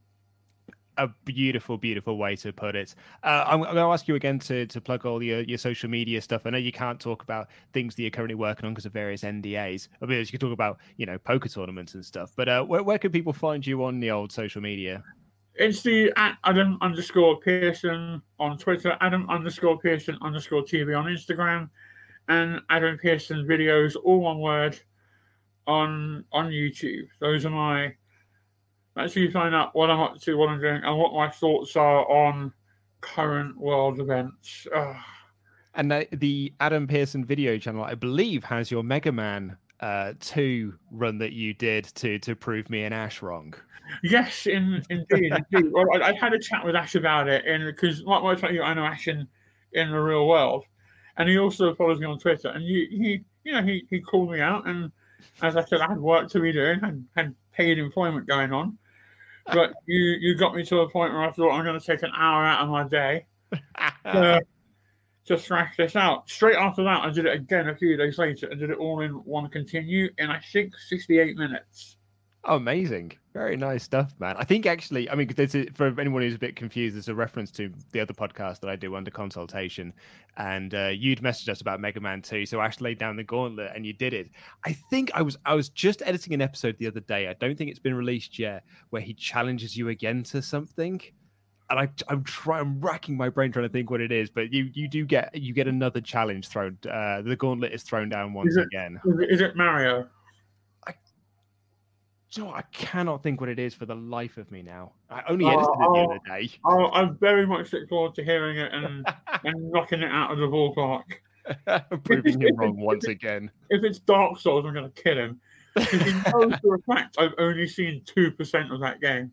A beautiful, beautiful way to put it. I'm going to ask you again to plug all your social media stuff. I know you can't talk about things that you're currently working on because of various NDAs. I mean, you can talk about, poker tournaments and stuff. But where can people find you on the old social media? It's the @Adam_Pearson on Twitter, Adam_Pearson_TV on Instagram, and Adam Pearson videos, all one word, on YouTube. Those are my... That's how you find out what I'm up to, what I'm doing, and what my thoughts are on current world events. And the Adam Pearson video channel, I believe, has your Mega Man 2 run that you did to prove me and Ash wrong. Yes, indeed. Well, I had a chat with Ash about it, because I know Ash in the real world, and he also follows me on Twitter. And he called me out, and as I said, I had work to be doing, had paid employment going on. But you got me to a point where I thought I'm going to take an hour out of my day to thrash this out. Straight after that, I did it again a few days later. I did it all in one continue in, I think, 68 minutes. Oh, amazing. Very nice stuff, man. I think actually, for anyone who's a bit confused, there's a reference to the other podcast that I do under consultation. And you'd messaged us about Mega Man 2. So Ash laid down the gauntlet and you did it. I think I was just editing an episode the other day. I don't think it's been released yet, where he challenges you again to something. And I'm racking my brain trying to think what it is, but you get another challenge thrown. The gauntlet is thrown down once again. Is it Mario? I cannot think what it is for the life of me now. I only edited it the other day. I very much look forward to hearing it and knocking it out of the ballpark. Proving him wrong once again. If it's Dark Souls, I'm going to kill him. Because he knows for a fact I've only seen 2% of that game.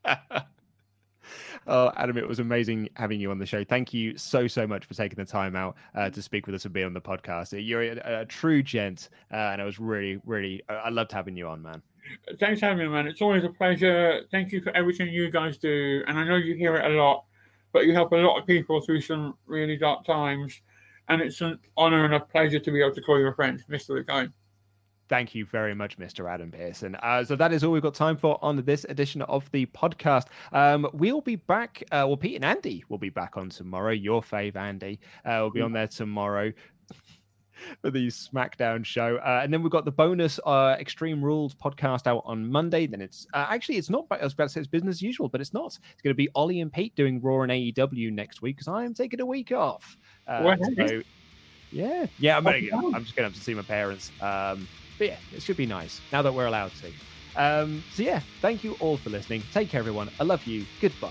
Oh, Adam, it was amazing having you on the show. Thank you so much for taking the time out to speak with us and be on the podcast. You're a true gent, and I was really, I loved having you on, man. Thanks for having me, man. It's always a pleasure. Thank you for everything you guys do. And I know you hear it a lot, but you help a lot of people through some really dark times. And it's an honor and a pleasure to be able to call you a friend, Mr. Luke. Thank you very much, Mr. Adam Pearson. So that is all we've got time for on this edition of the podcast. We'll be back. Pete and Andy will be back on tomorrow. Your fave, Andy, will be on there tomorrow for the SmackDown show. And then we've got the bonus Extreme Rules podcast out on Monday. Then it's it's not, I was about to say it's business as usual, but it's not. It's going to be Ollie and Pete doing Raw and AEW next week because I am taking a week off. I'm just going to have to see my parents. But yeah, it should be nice now that we're allowed to. Thank you all for listening. Take care, everyone. I love you. Goodbye.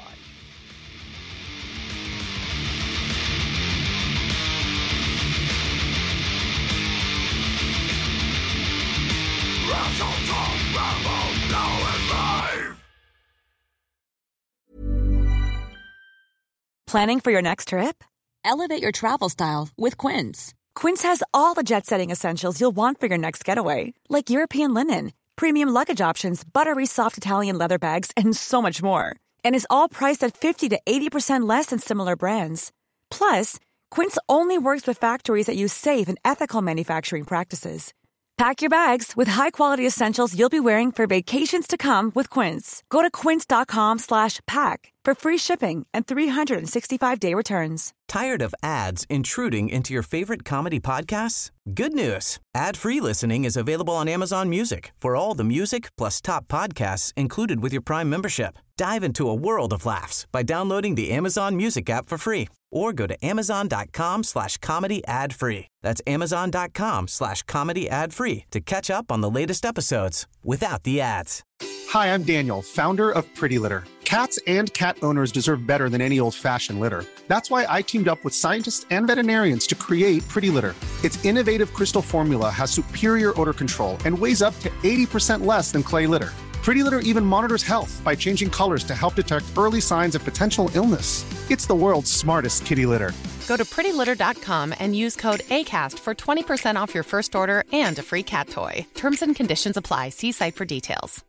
Planning for your next trip? Elevate your travel style with Quince. Quince has all the jet-setting essentials you'll want for your next getaway, like European linen, premium luggage options, buttery soft Italian leather bags, and so much more. And is all priced at 50 to 80% less than similar brands. Plus, Quince only works with factories that use safe and ethical manufacturing practices. Pack your bags with high-quality essentials you'll be wearing for vacations to come with Quince. Go to quince.com/pack for free shipping and 365-day returns. Tired of ads intruding into your favorite comedy podcasts? Good news. Ad-free listening is available on Amazon Music for all the music plus top podcasts included with your Prime membership. Dive into a world of laughs by downloading the Amazon Music app for free or go to amazon.com/comedy ad-free. That's amazon.com/comedy ad-free to catch up on the latest episodes without the ads. Hi, I'm Daniel, founder of Pretty Litter. Cats and cat owners deserve better than any old-fashioned litter. That's why I teamed up with scientists and veterinarians to create Pretty Litter. Its innovative crystal formula has superior odor control and weighs up to 80% less than clay litter. Pretty Litter even monitors health by changing colors to help detect early signs of potential illness. It's the world's smartest kitty litter. Go to prettylitter.com and use code ACAST for 20% off your first order and a free cat toy. Terms and conditions apply. See site for details.